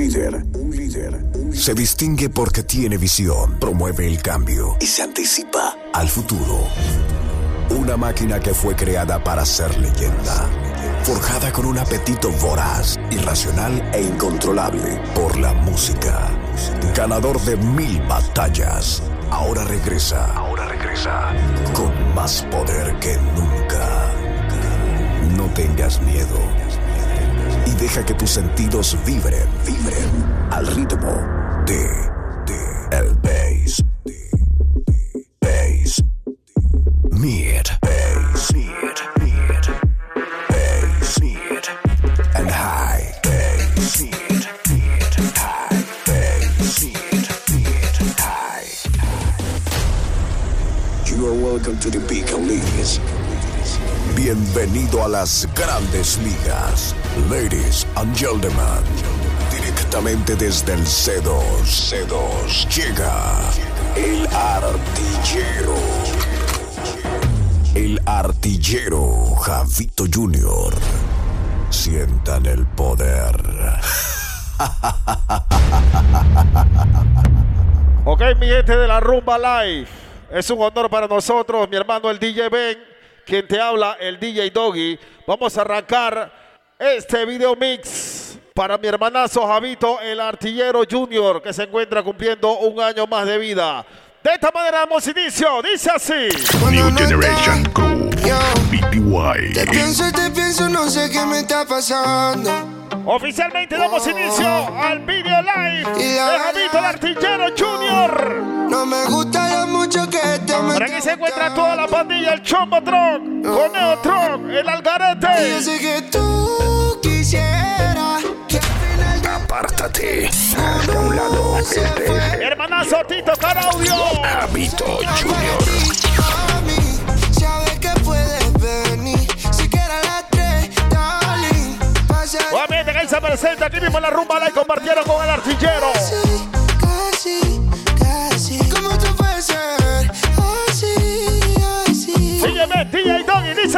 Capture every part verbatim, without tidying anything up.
líder, un líder, un líder. Se distingue porque tiene visión, promueve el cambio y se anticipa al futuro. Una máquina que fue creada para ser leyenda, forjada con un apetito voraz, irracional e incontrolable por la música. Ganador de mil batallas, ahora regresa, ahora regresa con más poder que nunca. No tengas miedo y deja que tus sentidos vibren, vibren al ritmo de, de el bass, de, de bass, mid, bass, mid, mid, bass, mid, and high, bass, mid, mid, high, bass, mid, mid, high. You are welcome to the big leagues. Bienvenido a las grandes ligas, ladies and gentlemen. Directamente desde el C dos, C dos llega el artillero. El artillero Javito Junior. Sientan el poder. Ok, mi gente de la Rumba Live. Es un honor para nosotros, mi hermano el D J Ben, quien te habla, el D J Doggy. Vamos a arrancar este video mix para mi hermanazo Javito, el artillero Junior, que se encuentra cumpliendo un año más de vida. De esta manera damos inicio, dice así. New Generation Crew, B P Y. Te pienso y te pienso, no sé qué me está pasando. Oficialmente damos oh, inicio al video live de Javito, el artillero Junior. No me gusta lo mucho que te me. Por aquí se encuentra toda la pandilla, el Chombo Truck, oh, Coneo Truck, el Algarete. Y yo sé que tú quisieras que al final de... Apártate, hasta un lado. Este es mi hermanazo Tito Caraudio, Javito Junior. Sabes que puedes venir, siquiera a las tres, darling. Obviamente que ahí se presenta aquí mismo en la Rumba Live, compartieron con el artillero. Casi, casi, casi, como tú puedes ser, así, así. Sígueme, D J Doggy, dice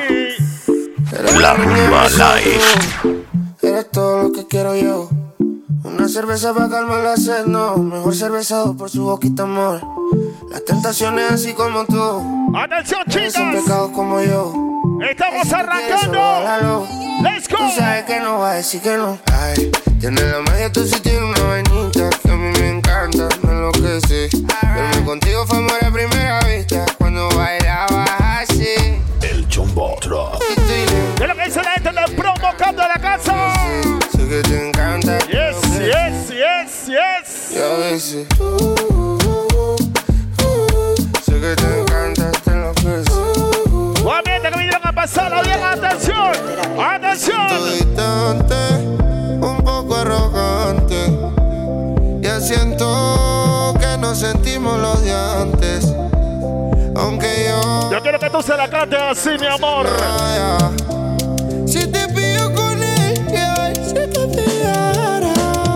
así. La Rumba Live. Eres todo lo que quiero yo. Una cerveza para calmar la sed, no. Mejor cervezado por su boquita, amor. Las tentaciones así como tú. Atención, chicas. Son pecados como yo. Estamos arrancando. Let's go. Tú sabes que no va a decir que no. Ay, tiene la magia, tú sí tienes una vainita que a mí me encanta, me enloquece. Verme contigo fue amor a primera vista cuando bailabas así. El Chombo Truck. ¿Qué es lo que dice la gente de provocando a la casa? Sé que te encanta. Yes, yes, yes, yes. Y a veces uh, uh, uh, uh, sé que te encanta, te enloquece. Obviamente que vinieron a pasarla bien, atención, atención. Distante, un poco arrogante. Ya siento que nos sentimos los de antes. Aunque yo Yo quiero que tú se la cantes así, mi amor. vaya. Si te pillo con él, yeah, si te pillara.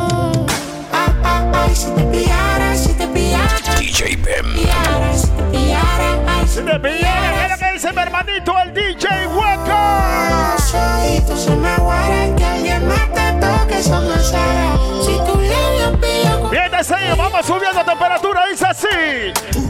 Ay, ay, ay, si te pillara, si te pillara. D J Ben. Pillara, si te pillara, ay, Si te pillara, ¿qué es lo que dice mi hermanito, el D J Hueca? Los ojitos se me aguaran, que alguien me te toque, eso me será. Si tú le pillo con... Bien, seguido, vamos subiendo temperatura, dice así.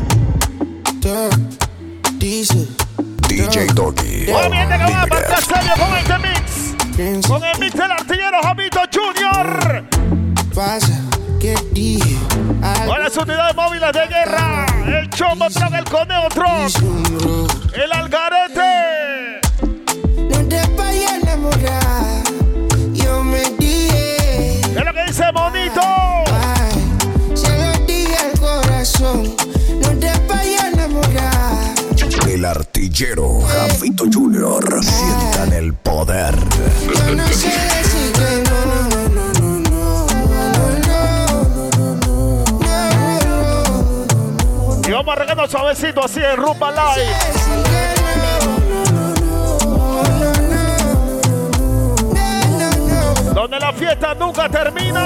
Dice D J Doggy. Obviamente que van a pasar serio con este mix. Con el mix del artillero Javito Junior. pasa que dije Con las unidades móviles de guerra, el Chombo Truck, el Coneo Truck, el Algarete. no te vayas a enamorar. Yo me dije, ¿Qué es lo que dice Bonito? ay, se lo dije al corazón. No te vayas a enamorar. El artillero Javito Junior. Sientan el poder. Yo no sé decir que no, no, no, no, no, no, no, no. Y vamos arrancando suavecito así en Rumba Live. Donde la fiesta nunca termina.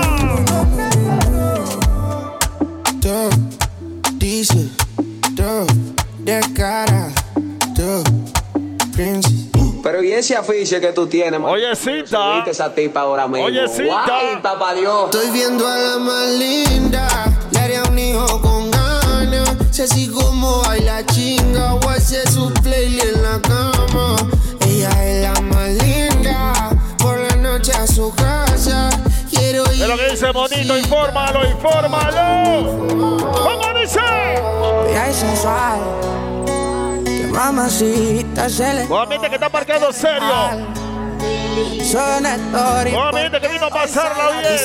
Tú dices, tú de cara, tú, Prince. Pero y ese afiche que tú tienes, man. Oye, Cinta. Viste esa tipa ahora mismo. Oye, Cinta. Guay, papá Dios. Estoy viendo a la más linda, le haría un hijo con ganas. Sé si como baila chinga o hace su playlist en la cama. Ella es la más linda, por la noche a su casa. Quiero ir. Es lo que dice Bonito, infórmalo, infórmalo. ¿Cómo dice? Ella es sensual, que mamacita se le. Obviamente que está marcando serio. Son actores. Obviamente que vino a pasarla bien.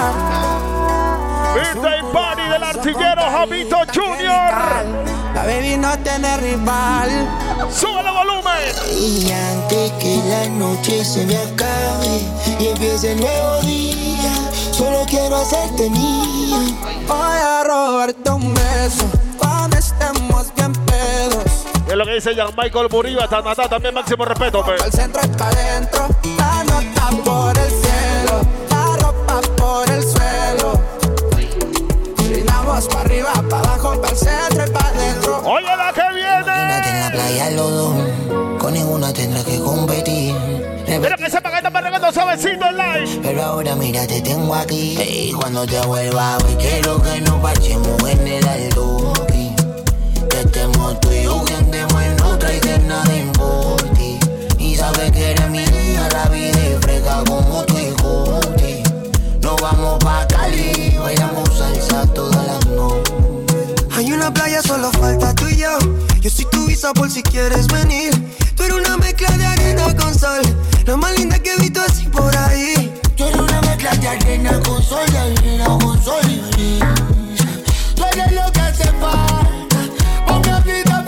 Birthday party del artillero Javito Junior. La baby no tiene rival. Sube el volumen. Y antes que la noche se me acabe y empiece el nuevo día, solo quiero hacerte mía. Voy a robarte un beso cuando estemos bien pedos. Es lo que dice Jean Michael Murillo. Hasta Natá también, máximo respeto, pe. Al centro y pa' adentro, la nota por el cielo, la ropa por el suelo. Brindamos pa' arriba, pa' abajo, pa' el centro y pa' adentro. Oye la que Imagínate en la viene. playa los dos, con ninguna tendrás que competir. Quiero que sepa que está perregando suavecito en live. Pero ahora mira, te tengo aquí. Y cuando te vuelva hoy quiero que nos parchemos en el altopi. Que estemos tú y yo, que andemos en otra y que nada importe. Y sabes que eres mía, la vida es fresca como tu hijote. Nos vamos pa' Cali, bailamos salsa todas las noches. Hay una playa, solo falta tú y yo. Yo soy tu visa por si quieres venir. Tú eres una mezcla de arena con sol, la más linda que he visto así por ahí. Tú eres una mezcla de arena con sol, de arena con sol y brisa. Tú eres lo que hace falta, una vida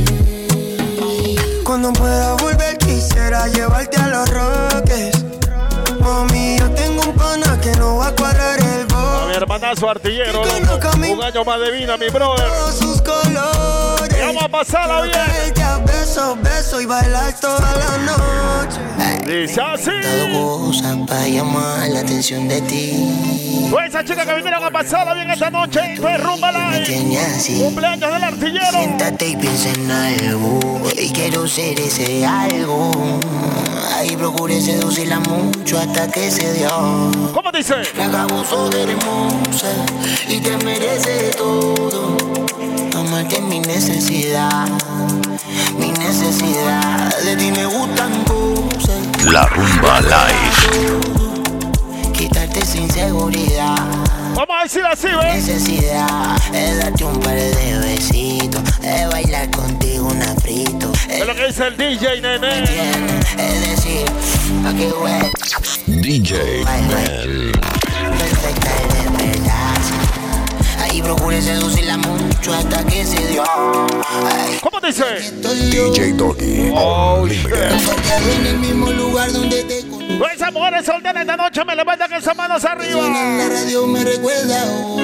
feliz. Cuando pueda volver quisiera llevarte a los Roques. Mami, yo tengo un pana que no va a cuadrar el A mi bol. hermanazo artillero, Que loco. conozca mi- Un año más de vida, mi brother. Todos sus colores. Y vamos a pasarla Quiero bien. tenerte a beso, beso y bailar toda la noche. Dice así. Todo cosas para llamar la atención de ti. Pues esa chica que vinieron a pasarla bien esta noche. Fue Rumba Me Live. tiene así. Cumpleaños del artillero. Siéntate y piensa en algo. Y quiero ser ese algo. Ahí procuré seducirla mucho hasta que se dio. ¿Cómo dice? La acabo de hermosa y te merece todo. Amarte es mi necesidad, mi necesidad. De ti me gustan cosas. La Rumba Live. Quitarte sin seguridad. Vamos a decir así, ¿ves? Necesidad es darte un par de besitos, es bailar contigo un afrito. Es lo que dice el D J Nene. Es decir, a que wet. D J Mel. Perfecta de verdad. Ahí procuré seducirla mucho hasta que se dio. Ay, ¿Cómo dice? estoy yo. D J Doggy. Oh, shit. Porque en el mismo lugar donde te conocí. Pues esas mujeres solteras esta noche me levantan esas manos En la arriba. radio me recuerda. oh,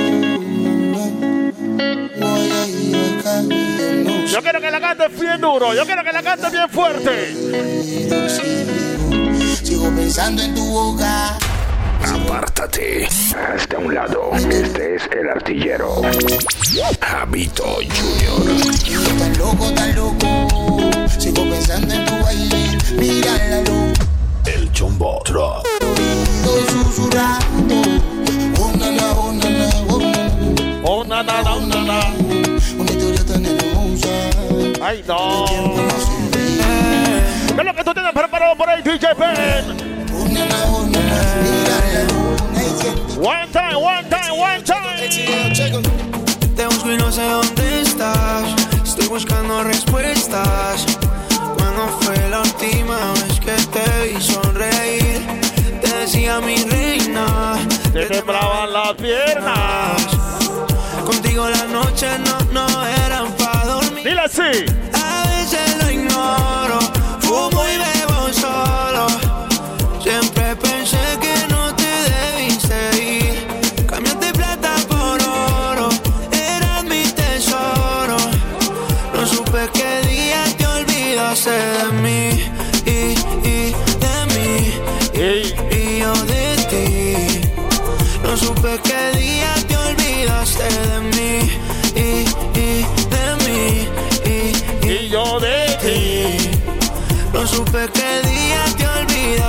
Voy a ir acá y no Yo quiero que la cante bien duro. Yo quiero que la cante bien fuerte. quiero, sigo, sigo pensando en tu boca. Apártate. Hasta un lado. Este es el artillero. Javito Junior. Tan loco, tan loco. Sigo pensando en tu baile. Mira la luz. El Chombo Truck. Estoy susurrando. Oh, na, na, oh, na, na, oh, na, na. Oh, na, na, na, na, na. Una historia tan hermosa. Ay, no. No sirve. ¿Qué es lo que tú tienes preparado por ahí, D J Ben? Oh, na, na, oh, na, na. Mira la luna y siempre. One time, one time, one time. Te busco y no sé dónde estás. Estoy buscando respuestas. Cuando fue la última vez que te vi sonreír? Te decía mi reina. Te temblaban las piernas. Contigo las noches no, no eran pa' dormir. Dile así. A veces lo ignoro. Fumo y bebo solo. Siempre pensé que no te debiste ir. Cambiaste plata por oro. Eras mi tesoro. No supe qué día te olvidaste de mí. Y, y de mí. Ey. Y yo de ti. No supe qué día te olvidaste de mí. Y, y de mí. Y, Y yo de ti. no supe qué día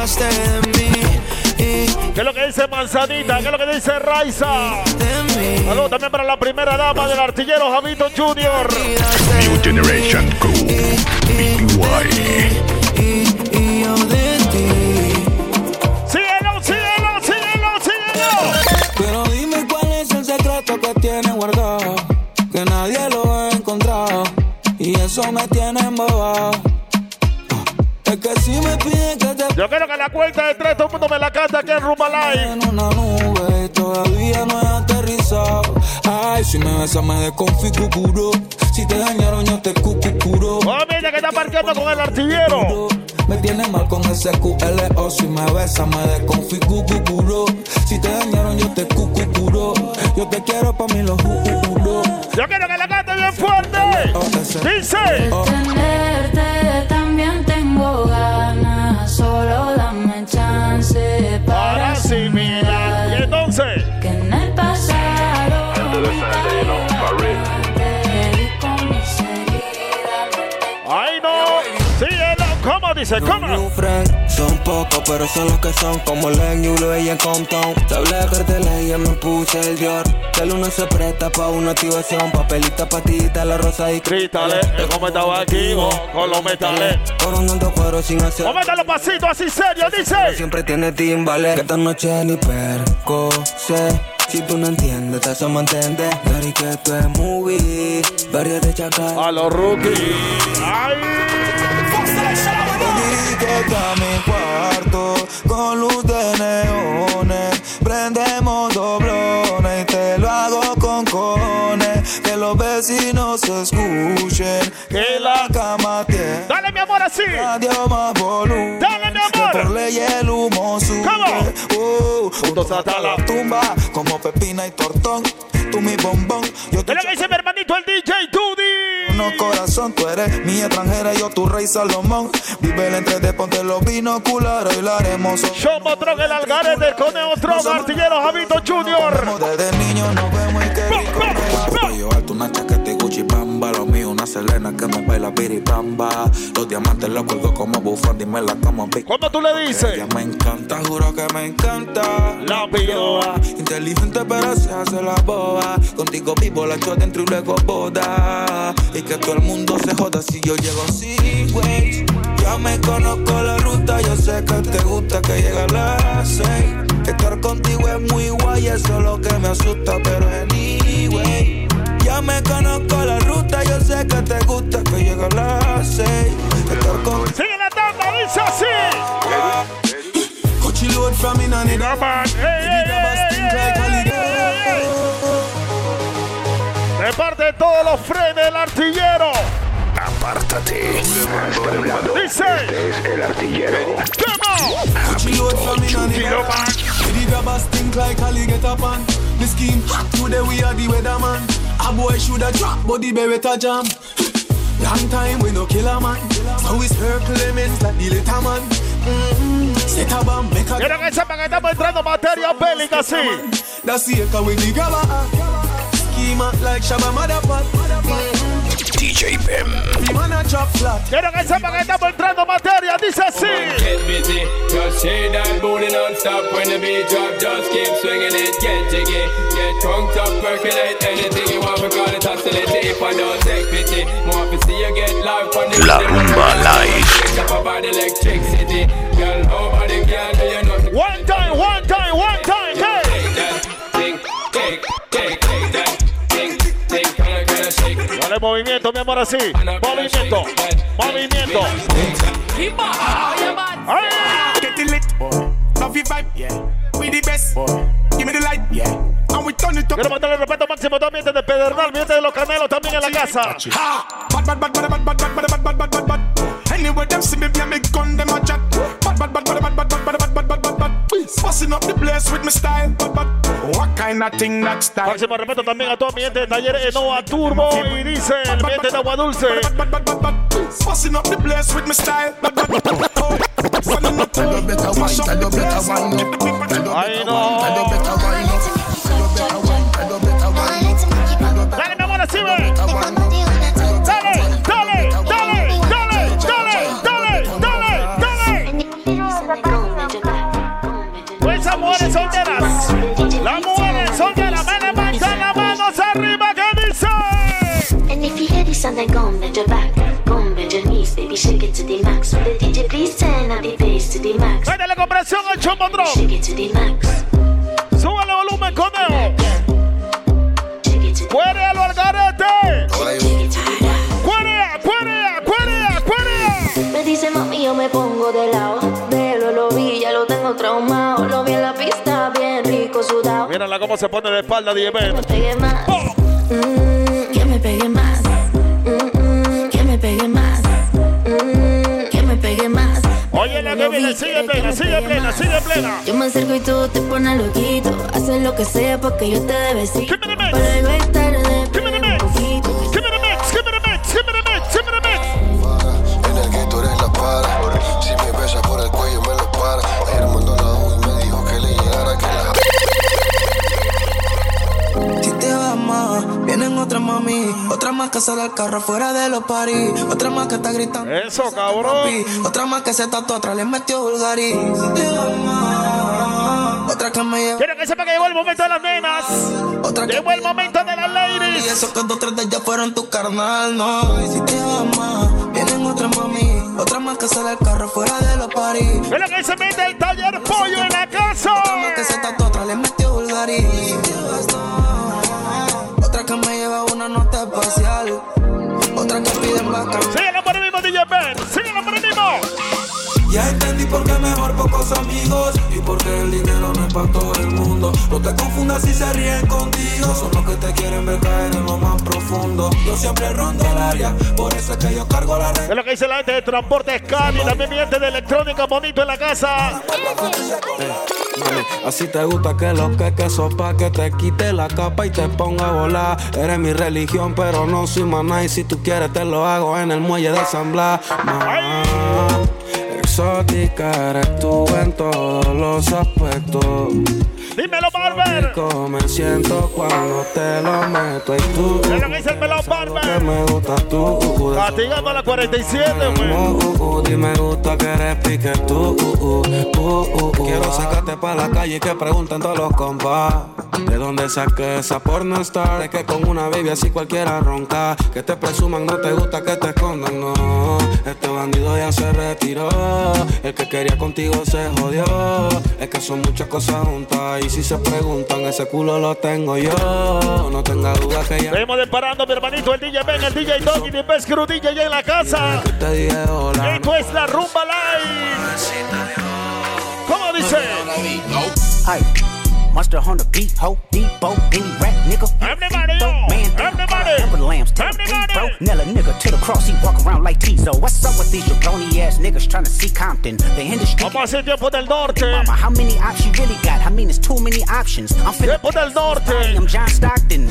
olvidaste de mí. ¿Qué es lo que dice Manzanita? ¿Qué es lo que dice Raiza? Saludos también para la primera dama del artillero Javito junior New Generation Crew, B T Y. Y, y yo de ti. Síguelo, síguelo, síguelo, síguelo. Pero dime cuál es el secreto que tiene guardado, que nadie lo ha encontrado, y eso me tiene embobado. Es que si me piden que te... Yo quiero que a la cuenta de tres todo el mundo me la canta aquí en Rumba Live. En una nube y todavía no he aterrizado. Ay, si me besas me desconfiguro. Si te dañaron yo te cucucuro. Oh, mira que está parqueando con el artillero. Me tiene mal con ese Q L O. Si me besas me desconfiguro. Si te dañaron yo te cucucuro. Yo te quiero pa' mí los juro. Yo quiero que la cante bien fuerte. Dice. Tenerte también tengo ganas, solo dame chance para, para asimilar. Y entonces, que en el pasado ay no, síguelo, ¿cómo dice? ¿Cómo? Son pocos, pero son los que son como Len, Yulo y en Compton. Te hablé de carteles y ya me puse el Dior. El uno se presta pa' una activación. Papelita, patita, la rosa y cristales. El como estaba activo con los metales. Coronando cuero sin hacer. Comenta los pasitos así serio, dice. Siempre tiene timbales. Que esta noche ni perco sé. Si tú no entiendes, te hacemos entender. Dari que esto es movie. Varios de chacal. A los rookies. Ay. A mi cuarto con luz de neones, prendemos doblones y te lo hago con cojones, que los vecinos se escuchen, que la cama tiene. Dale mi amor así. Radio más volumen. Dale mi amor. Que por ley el humo sube. Uh, juntos hasta la tumba como pepina y tortón. Tú mi bombón. Yo te lo que dice mi hermanito el D J Tudy. No corazón, tú eres mi extranjera, yo tu rey Salomón. Vive el entre de ponte los binoculares y la haremos. Yo Motrón el algarete con otro artillero Javito junior Desde niño nos vemos y qué rico. Yo alto una chaqueta y Gucci Bamba. Lo mío una Selena que me baila piripamba. Los diamantes los cuelgo como bufanda y me la como pico. ¿Cómo tú le dices? Ella me encanta, juro que me encanta. La piroa. Inteligente pero se hace la boba. Contigo vivo la chota dentro y luego boda. Y que todo el mundo se joda si yo llego sin güey. Ya me conozco la ruta, yo sé que te gusta que llegue a las seis. Estar contigo es muy guay, eso es lo que me asusta, pero anyway. Ya me conozco la ruta, yo sé que te gusta que llegue a las seis. Estar contigo. Sigue la tanda, dice así. Coachy load from in and Mira, man. Hey, hey, hey, hey, hey. De parte de todos los frenes del artillero. Apártate. Dice. Este es el artillero. ¡Vamos! The grabbers think like Ali get up on the scheme. Today we are the weatherman. A boy shoulda drop, but the beretta jam. Long time we no kill a man. So we circle elements like the little man. Mm-hmm. Set a bomb, make a. Quiero que sepan que estamos entrando en materia bélica, sí. That's the echo with the grabber. Schema like Shabba Motherfucker. D J Bem. Quiero que sepan que estamos entrando en materia, dice así. Get busy, just shake that booty non-stop. When the beat drop, just keep swinging it. Get jiggy, get drunk up, percolate. Anything you want, we call it hostility. If I don't take pity, more to see you get live on the La Rumba Live. Electricity, girl, nobody can do you nothing. One time, one time, one time, hey. Take that, take, take, take, take that. Dale movimiento, mi amor, así. Movimiento, movimiento. ¡Ay! Get it lit, love your vibe, yeah. We the best, give me the light, yeah. And we turn it up. Quiero mandarle el respeto máximo también desde Pedernal, mi gente de los Canelos también en la casa. Ha! Bad, bad, bad, bad, bad, bad, bad, bad, bad, bad, bad, bad. Anywhere them see me, be a big gun, them a chat. Bad, bad, bad, bad, bad, bad, bad, bad, bad, bad, bad, bad. Busting up the place with my style, bad, bad. What kind of thing that style? Máximo respeto también a toda mi gente de Taller Enoa Turbo y dice el mi gente de Agua Dulce. Busting up the place with my style, bad, bad, bad. Oh, running up to me. Smash up the place. Ay, no. Dale, mi amor, así ve. Dale, dale, dale, dale, dale, dale, dale, dale, dale. mujeres solteras. Las mujeres solteras, me levantan las manos arriba, ¿qué dice? And if you hear this sound, then go and bend your back. Go and bend your knees, baby, shake it to the max. Will the D J please turn up the bass to the max? Métele con presión al chombondrón. Shake it to the max. Súbale volumen, conejo. Cuérealo al garete. Cuérea, cuérea, cuérea, cuérea. Me dice mami, yo me pongo de lado. Velo, lo vi, ya lo tengo traumado. Lo vi en la pista, bien rico, sudado. Mírala cómo se pone de espalda, D J Ben. Que me pegue más. Oh. Mm, que me pegue más. Mm, mm, que me pegue más. Mm, que me pegue más. Oye, la que viene, sigue plena, sigue plena, sigue plena. Yo me acerco y tú te pones loquito. Haces lo que sea porque yo te dé besito. Give me the mix. Pero luego es tarde, Give me the mix. Give me the mix, give me the mix, give me the mix, give me the mix. En el que tú eres la para. Si me besas por el cuello me lo para. Ayer mandó la U y me dijo que le llegara que la... Si te vas más, vienen otras mami. Otra más que sale al carro fuera de los paris. Otra más que está gritando. Eso, cabrón. Otra más que se tatuó atrás, le metió vulgarí. Si te vas más, otra que me lleva. Quiero que sepa que llegó el momento de las nenas. Otra que llegó el momento de las y ladies. eso que dos tres de ellas fueron tu carnal, no. Y si te vas más, vienen otras mami. Otra más que sale al carro fuera de los paris. Quiero que se mete el taller pollo en la casa. Otra más que se tatuó atrás, le metió vulgarí. Si te vas más, otra que me lleva una nota espacial. Otra que piden vaca. Síguelo por el mismo D J Ben. Síguelo por el mismo. Ya entendí por qué mejor pocos amigos y por qué el dinero no es para todo el mundo. No te confundas si se ríen contigo, son los que te quieren ver caer en lo más profundo. Yo siempre rondo el área, por eso es que yo cargo la red. Es lo que dice la gente de Transporte Scan y también mi gente de Electrónica Bonito en la casa. Eh, mami, así te gusta que lo que que sopa, que te quite la capa y te ponga a volar. Eres mi religión, pero no soy maná. Y si tú quieres te lo hago en el muelle de San Blas. Exótica eres tú en todos los aspectos. Dímelo, Barber. Rico me siento cuando te lo meto y tú. Es lo que dice el Melón Barber. Que me gusta tú. Castigando a la cuarenta y siete, güey. Uh, uh, uh, y me gusta que eres pique tú. Uh, uh, uh, uh, Quiero sacarte pa' la calle y que pregunten todos los compas. ¿De dónde saqué esa porno star? De que con una baby así cualquiera ronca. Que te presuman, no te gusta que te escondan, no. Este bandido ya se retiró. El que quería contigo se jodió. Es que son muchas cosas juntas. Y si se preguntan, ese culo lo tengo yo. No tenga duda que ya. Seguimos disparando, mi hermanito, el D J Ben, el D J Doggy, mi best crew D J ya en la casa. Te dije hola. Esto es la Rumba Live. ¿Cómo dice? Ay. Monster on the beat, ho, Debo, any rap nigga. Everybody, everybody, everybody. Bro, Nella nigga to the cross, he walk around like Tizo. What's up with these jabroni ass niggas trying to see Compton? The industry. Vamos a hacer tiempo del norte. Mama, how many options you really got? I mean, it's too many options. I'm finna. Tiempo del norte. I'm John Stockton.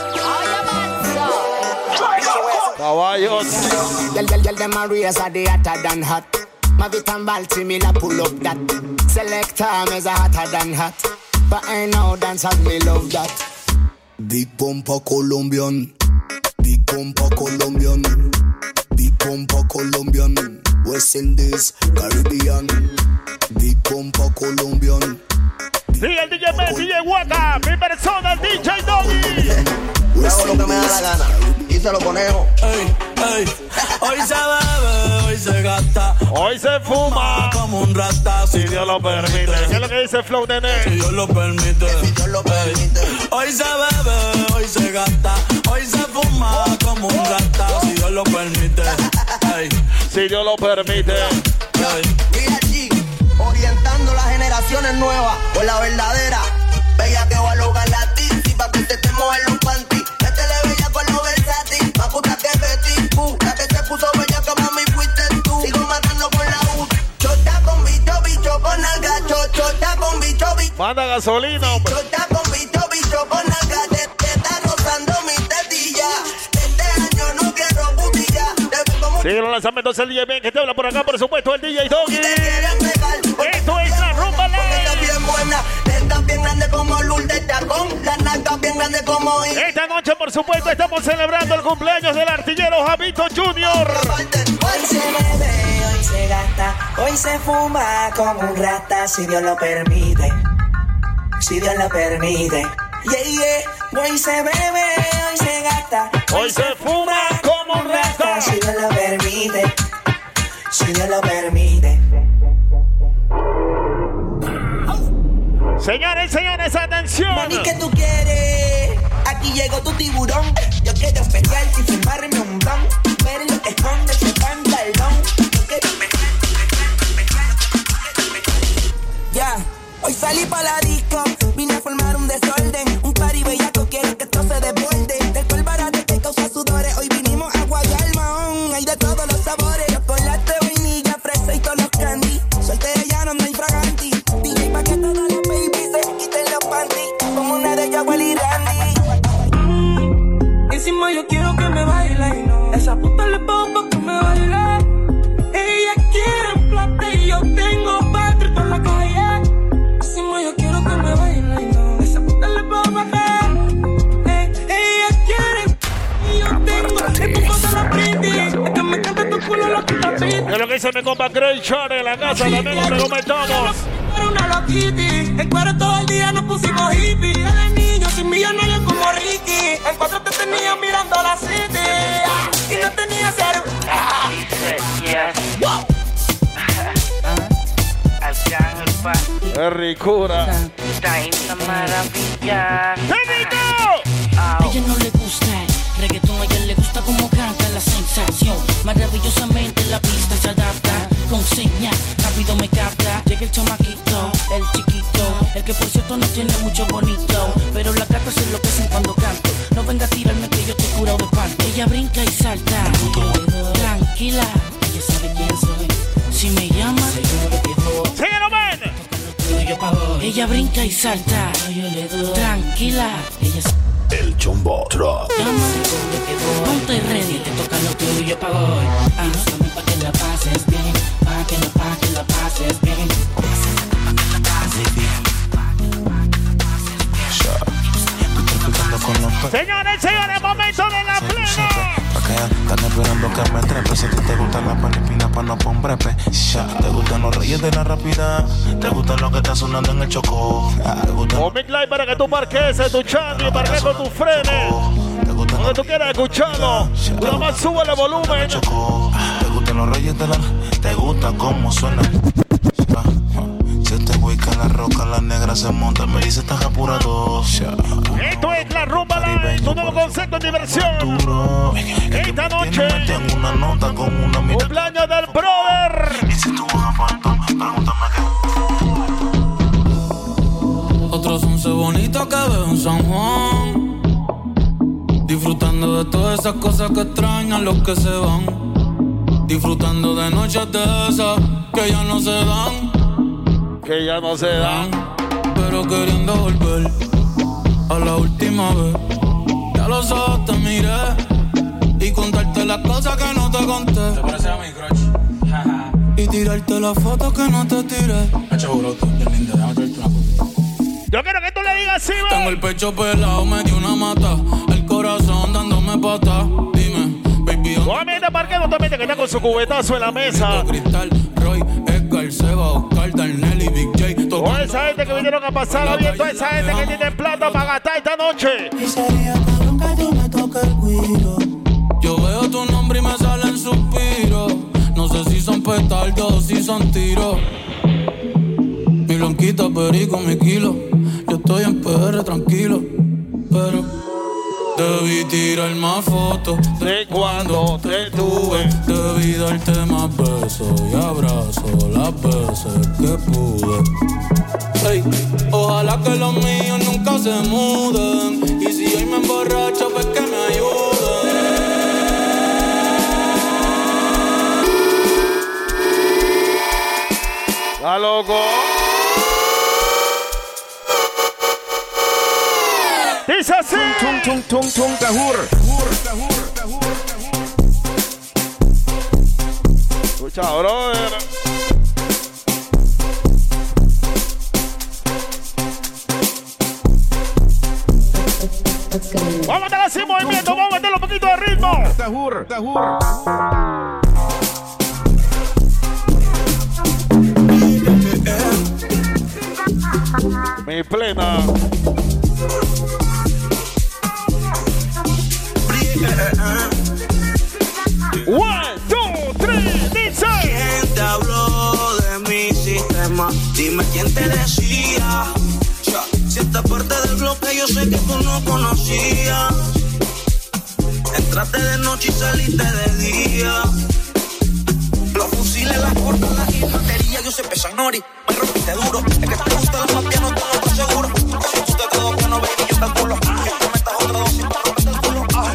Caballos. Yell, yell, yell, them a race are the hotter than hot. Mavit and Baltimore pull up that. Selector is a hotter than hot. But I know dance and me love that. Big Pumpa Colombian, Big Pumpa Colombian, Big Pumpa Colombian, West Indies, Caribbean, Big Pumpa Colombian. Sí, el D J Ben, D J Waka, mi persona, el D J Doggy. Yo hago lo que me da la gana y se lo conejo. Ey, ey. Hoy se bebe, hoy se gasta, hoy se fuma como un rata, si Dios lo permite. ¿Qué es lo que dice Flow Nene? Si Dios lo permite, si Dios lo permite. Hoy se bebe, hoy se gasta, hoy se fuma como un rata, si Dios lo permite. Ey. Si Dios lo permite. Mira allí, orientando las generaciones nuevas por la verdadera. Bella que va a lograr la tizi pa' que te estemos en los panties. Métele bella con los versátil, más puta que Betty Boo. La que se puso bella como mi fuiste tú. Sigo matando con la U. Chota con bicho, bicho con nalga. Chota con bicho, bicho. Manda gasolina, hombre. Chota con bicho, bicho con nalga. Te, te está rozando mi tetilla. Este año no quiero putilla. Sigue los lanzamientos el D J Ben que te habla por acá, por supuesto, el D J Doggy. Esto es la Rumba Live. Bien grande como Lourdes Chacón, las nalgas bien grandes como I. Esta noche, por supuesto, estamos celebrando el cumpleaños del artillero Javito Junior. Hoy se bebe, hoy se gasta, hoy se fuma como un rata, si Dios lo permite. si Dios lo permite. Yeah, yeah, hoy se bebe, hoy se gasta, hoy se fuma como un rata. Si Dios lo permite, si Dios lo permite. Señores, señores, atención. Mami, ¿qué tú quieres? Aquí llegó tu tiburón. Yo quiero especial y fumarme un blon. Ver lo que esconde ese pantalón. Yo quiero especial, ya, hoy salí pa' la disco. Vine a formar un desorden. Un party bellaco quiere que esto se desborde. Del cual barato que causa sudores. Hoy vinimos a guayar mahón. Hay de todos los sabores. Chocolate, vainilla, fresa y todos los candy. Soltera ya no hay fraganti. D J pa' que todas las baby se quiten los panties. Como una de Yaguel y Randy. Mm, encima yo quiero que me baile. No. Esa puta le pongo que me baile. Ella quiere plata y yo tengo patria por la calle. Encima yo quiero que me baile. No. Esa puta le pongo que eh, ella quiere y yo tengo el poco de la pretty. Es que me encanta tu culo lo que está piti. Es lo que dice mi compa Grey Char en la casa, también lo comentamos. Era una loquiti, en cuero todo el día nos pusimos hippie. Era niño sin millonarios como Ricky. En cuatro te tenía mirando la city y no tenía cero. Es ricura. Esta maravilla. A ella no le gusta el reggaetón, a ella le gusta como canta la sensación. Maravillosamente la pista se adapta, con señas, rápido me capta. Llega el chamaquito, el chiquito, el que por cierto no tiene mucho bonito, pero las gatas se enloquecen cuando canto. No venga a tirarme que yo estoy curado de espanto. Ella brinca y salta, tranquila, ella sabe quién soy. Si me llama, ¡síguelo, man! Ella brinca y salta, tranquila, ella sabe. El Chombo Truck. Ponte ready, te toca lo tuyo pa' hoy. Búscame pa' que la pases bien, pa' que la, pa' que la pases bien. Pa' que la pases bien. Señores, señores, momento de la plena. Pa' que están esperando que me trepe. Si a ti te gusta la panipina pa' no pon brepe. Te gustan los reyes de la rapidez. Te gusta lo que está sonando en el choco. O Big Light para que tú parques en tu chandi, parques con tus frenes. Donde tú quieras escucharlo. Nada más sube el volumen. Te gustan los reyes de la. Te gusta cómo suena. Si este güey que la roca, la negra se monta, me dice estás apurado. Esto es la Rumba Live, tu nuevo concepto de diversión. Esta noche, una nota con una mitad. cumpleaños del brother. Y si tú vas a faltar, pregúntame qué. Otros once bonitos que veo en San Juan, disfrutando de todas esas cosas que extrañan los que se van, disfrutando de noches de esas que ya no se dan. Que ya no se dan, pero queriendo volver a la última vez. Ya los ojos te miré y contarte las cosas que no te conté. Te parece a mi crush. Y tirarte las fotos que no te tiré. Yo quiero que tú le digas así, tengo el pecho pelado, me dio una mata, el corazón dándome pata. Dime, baby, obviamente parque no te mete que está con su cubetazo en la mesa. Cristal, Roy, Edgar, Seba, Oscar, Darnell y Big J. Toda esa gente que vinieron a pasar bien, toda esa gente que tiene plata para gastar esta noche. Y sería cabrón que yo me toque el cuiro. Yo veo tu nombre y me salen suspiros. No sé si son petardos o si son tiros. Mi blanquita, perico, mi kilo. Yo estoy en P R tranquilo, pero debí tirar más fotos de cuando te tuve. Debí darte más besos y abrazos las veces que pude. Hey, ojalá que los míos nunca se muden. Y si hoy me emborracho, pues que me ayuden. ¡Está loco! Dice así. Tung, tung, tung, tung, Cajur. Escucha, brother. Vamos a meterla sin movimiento, vamos a meterle un poquito de ritmo. Cajur, Cajur. Mi plena. One, two, three, dice. ¿Quién te habló de mi sistema? Dime quién te decía. Si esta parte del bloque yo sé que tú no conocías. Entraste de noche y saliste de día. Los fusiles, las cortas, las infanterías. Yo sé pesan nori, me rompiste duro. Es que te gusta la mafia, no te lo por seguro. Si tú te quedas que no ves y yo te culo. Que tú metas otra dosis para romperte el culo. Ay.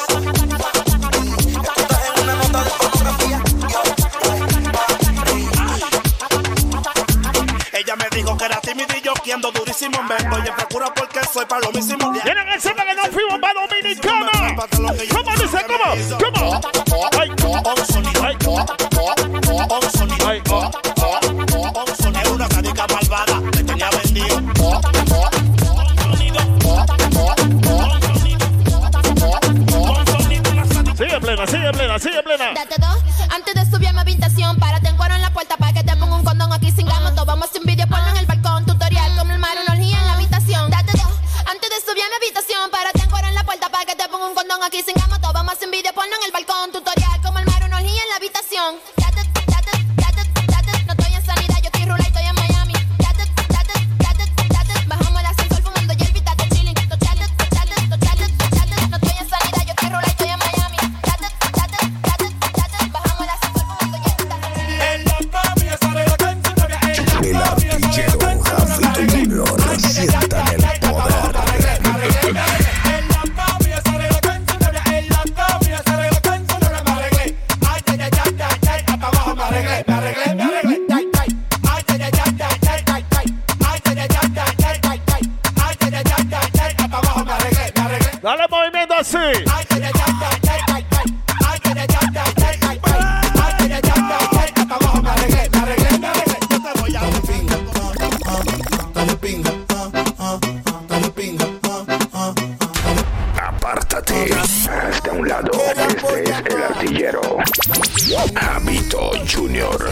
Tú estás en una nota de pornografía. Ella me dijo que era tímido y yo que ando durísimo en verbo. Y en procura porque soy palomísimo. Miren el tema que nos fuimos para Dominicana. ¿Cómo dice? ¿Cómo? ¿Cómo? Ay, un sonido. Ay, un sonido. Ay, un sonido. Es una cadica malvada. Me tenía vendido. Sigue plena, sigue plena, sigue plena. Date dos, antes de subir a mi habitación, párate en cuero en la puerta para que te ponga un condón aquí sin gamo. Tomamos un video porno en el balcón, tutorial como el mar, una orgía en la habitación. Date dos, antes de subir a mi habitación, párate en cuero en la puerta para que te ponga un condón aquí sin gamo. Tomamos un video porno en el balcón, tutorial como el mar, una orgía en la habitación. Date, date, date, date, no estoy en sanidad, yo estoy rula y estoy en Miami. Date, date, date, date, bajamos el ascensor fumando hierba y date chilling. Tochate, tochate, tochate, tochate, no estoy en sanidad, yo estoy rula y estoy en Miami. Date, date, date, date, bajamos el ascensor fumando hierba y date chilling. El artillero Javi Junior sientan el poder. Dale movimiento así. Apártate. Hasta un lado. Este es el artillero. Javito Junior.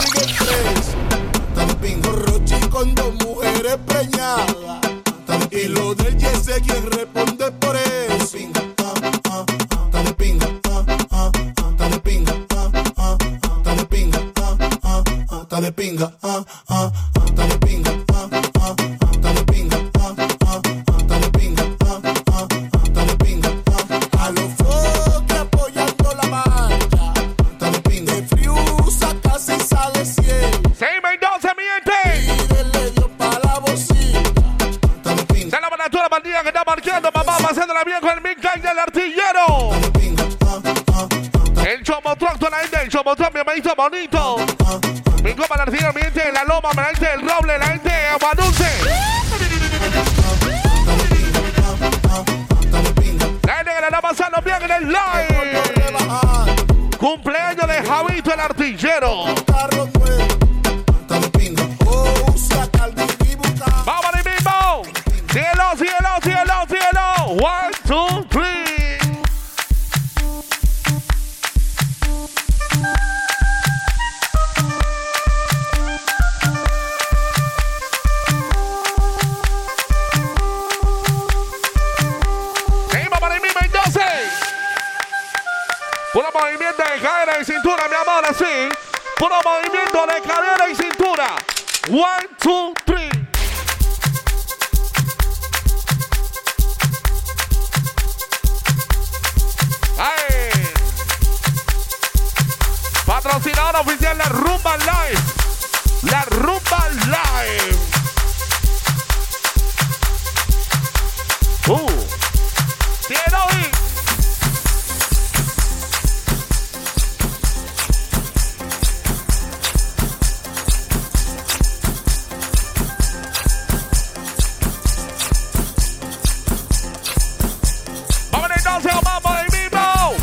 Rochi con dos mujeres preñadas. Y lo del Jesse, quien responde por eso. Dale pinga, dale pinga, dale pinga, dale pinga, dale pinga, dale pinga, dale pinga, dale pinga. A los foques apoyando la marcha. Dale pinga. De Friusa casi sale cien. seis Mendoza, miente. La bandida que está marcando, mamá, pasándola bien con el Big Time del artillero. El Chomotron, toda la gente del Chomotron, mi hermanito bonito. Mi copa, el artillero, mi gente de la Loma, la gente del Roble, la gente de Aguadulce. La gente que la está pasando bien en el live. Cumpleaños de Javito, el artillero. Vamos ahí mismo. Cielo, cielo, cielo, cielo. One, two, three. Seguimos para el mismo entonces. Puro movimiento de cadera y cintura, mi amor, así. Puro movimiento de cadera y cintura. One, two, three. ¡Ay! Patrocinador oficial de Rumba Live. La Rumba Live. Uh. Quiero ir. Vamos entonces, vamos ahí mismo.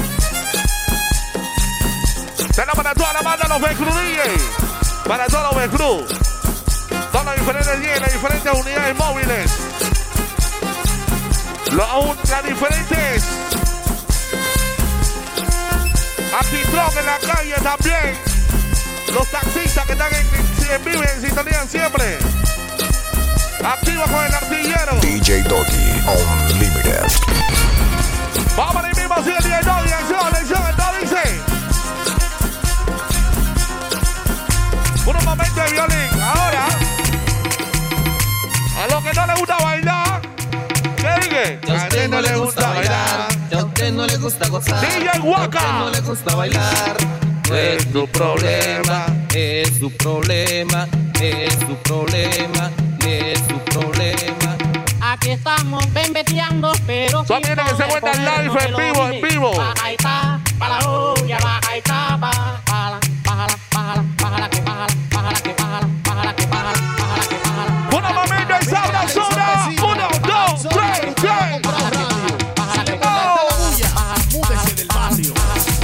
Tenemos para toda la banda los B-Crew D J. Para todos los B-Crew. Todos los diferentes D J, las diferentes unidades móviles. Los, las diferentes antitrón en la calle también. Los taxistas que están en, en vivo y en sintonía siempre. Activa con el artillero. D J Doggy Unlimited. Vamos ahí mismo, sigue el D J Doggy. Acción, acción, entonces dice. Un momento de violín. Ahora, a los que no les gusta bailar, ¿qué dije? A usted no le gusta bailar. A usted no le gusta gozar. D J Waka. A usted no le gusta bailar. Es tu problema, es tu problema, es tu problema, es tu problema. Aquí estamos bembeteando, pero son viene que se cuenta el live en vivo, en vivo. Baja y ta, para la olla, baja y ta, baja, baja, baja, baja, baja, que baja, baja, que baja, baja, que baja, baja, que baja. Una mamita y sabrosura. Uno, dos, tres, tres. Múdese del barrio.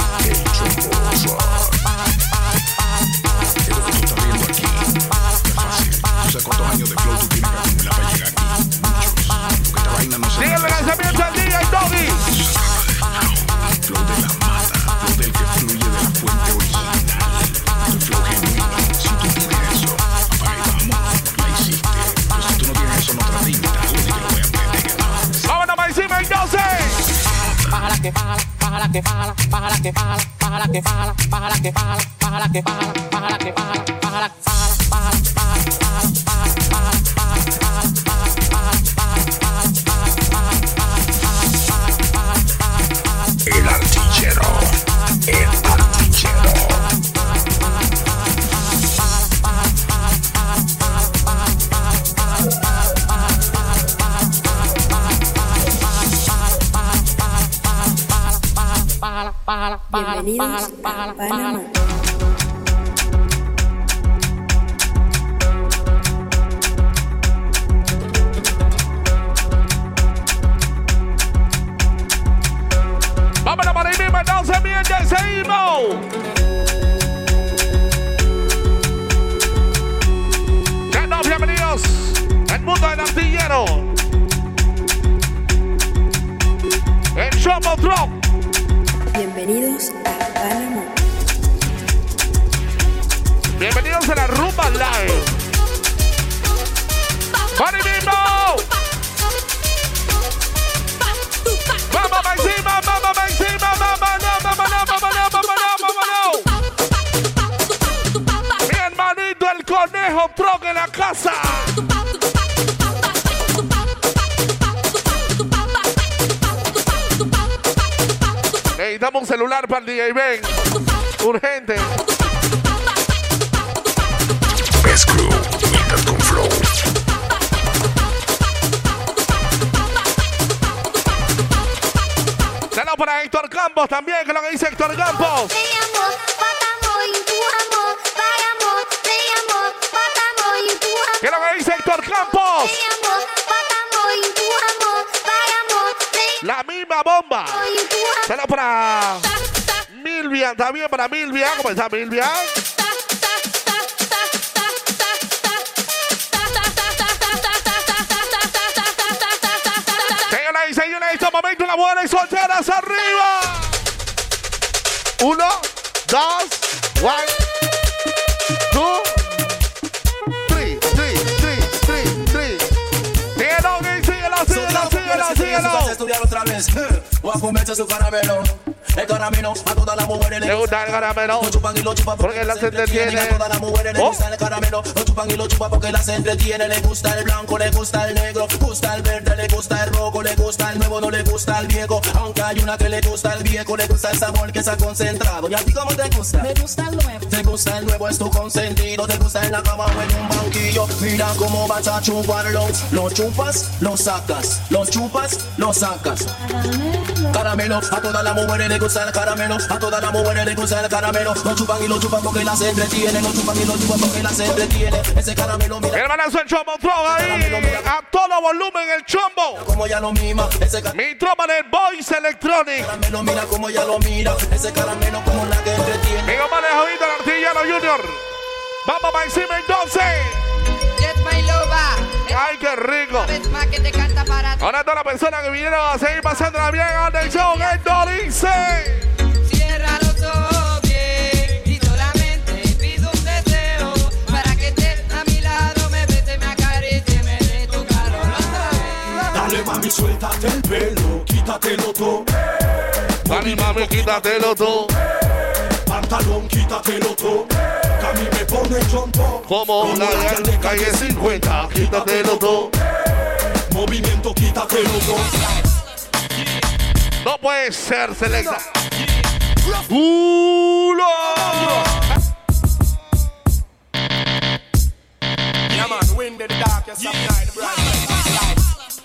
¿Cuántos años de flow tú tienes que acumular para llegar aquí? Muchos. Porque esta vaina no se... Sigue el lanzamiento del D J Doggy. Flow de la mata. Flow del que fluye de la fuente original. Tu flow genuino. Si tú tienes eso, apaga y vamos. La hiciste. Pero si tú no tienes eso, no te rindas. Yo te lo voy a aprender. Vámonos para encima entonces. Bájala que bájala, bájala que bájala, bájala que bájala, bájala que bájala, bájala que bájala, bájala que bájala, bájala que bájala, bájala, bájala, El artillero. El artillero. Bienvenidos a Panamá. Vámonos para ahí mismo, entonces bien, ya seguimos. Que no, bienvenidos al mundo del artillero. El Chomo Drop. Bienvenidos a Panamá. Bienvenidos a la Rumba Live. ¡Para mismo! ¡Vamos para encima! ¡Vamos para encima! ¡Vámonos! ¡Vámonos! ¡Vámonos! ¡Vámonos! Mi hermanito el conejo Truck en la casa. Necesitamos un celular para el D J Ben. Urgente. Best Crew, Mitad con Flow. Saludos para Héctor Campos también, que es lo que dice Héctor Campos. ¿Qué es lo que dice Héctor Campos? La misma bomba. Saludos para Milvia, también para Milvia. ¿Cómo está Milvia? Señoras y señores, en este momento la buena y solteras arriba. Uno, dos, one, two, three, three, three, three, three. Síguelo, síguelo, síguelo, síguelo, síguelo. Estudiar otra vez, voy a comerse su caramelo. El caramelo a todas las mujeres le gusta el caramelo. Lo chupan y lo chupan porque las entretiene. A todas las mujeres le gusta el caramelo. Lo chupan y lo chupan porque las entretiene. Le gusta el blanco, le gusta el negro, gusta el verde, le gusta el rojo, le gusta el nuevo, no le gusta el viejo. Aunque hay una que le gusta el viejo, le gusta el sabor que se ha concentrado. ¿Y a ti cómo te gusta? Me gusta el nuevo. Te gusta el nuevo, es tu consentido. Te gusta en la cama o en un banquillo. Mira cómo vas a chuparlos. Los chupas, los sacas. Los chupas, los sacas. Caramelo, a todas las mujeres le gusta el caramelo. A todas las mujeres le gusta el caramelo. Lo chupan y lo chupan porque las entretiene. Lo chupan y lo chupan porque las entretiene. Ese caramelo, mira. Hermanazo el Chombo Flow ahí. A todo volumen el chombo. Como ya lo mima. Ese Mi tropa del Voice Electronic. Caramelo, mira como ya lo mira. Ese caramelo como la que entretiene. Mi compadre Jovito, el artillero Junior. Vamos para encima entonces. Yes, my lover. Ay, qué rico. Más que te canta para ti. Ahora todas las personas que vinieron a seguir pasándola bien. Atención, esto dice. Cierra los ojos bien y solamente pido un deseo para que estés a mi lado, me bese, me acaricie, me dé Dale mami, suéltate el pelo, quítatelo todo. Dale mami, quítatelo todo. Pantalón, quítatelo todo. Que a mí me pone chompo. Como una de calle cincuenta, quítatelo todo. Movimiento, quítatelo todo. No puede ser, Selecta. ¡Ulo! Yeah, man, wind in the darkest of night, bright light.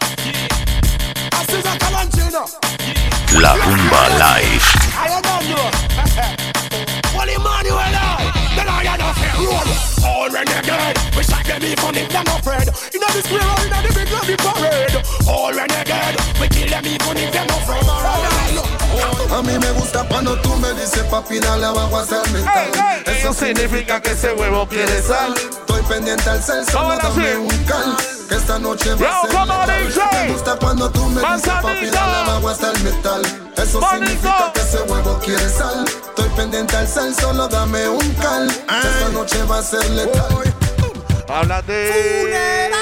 I see that Calanchino. La Rumba Live. I don't know. What Emmanuel, then I had a fair road. All renegade, we shot them even if they're not afraid. In the square or in the big lobby parade. All renegade, we kill them even if they're not afraid. A mí me gusta cuando tú me dices papi dale abajo hasta el metal. Hey, hey, eso significa que ese huevo quiere sal. Estoy pendiente al cel, solo dame un cal. Que esta noche va a ser letal. Me gusta cuando tú me dices papi dale abajo hasta el metal. Eso significa que ese huevo quiere sal. Estoy pendiente al cel, solo dame un cal. Que esta noche va a ser letal. Háblate.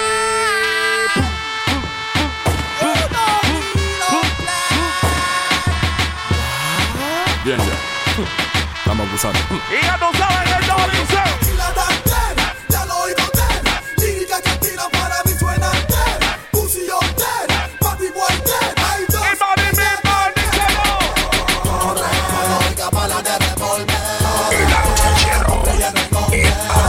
Bien, ya. Estamos abusando. Y ya no saben el no dice. La tantera, ya lo oigo tera. Lírica que tira para mí suena tera. Pussy yo tera, papi boy tera. Hay dos. Y mami, mi mami, Oiga bala de revolver. El artillero. El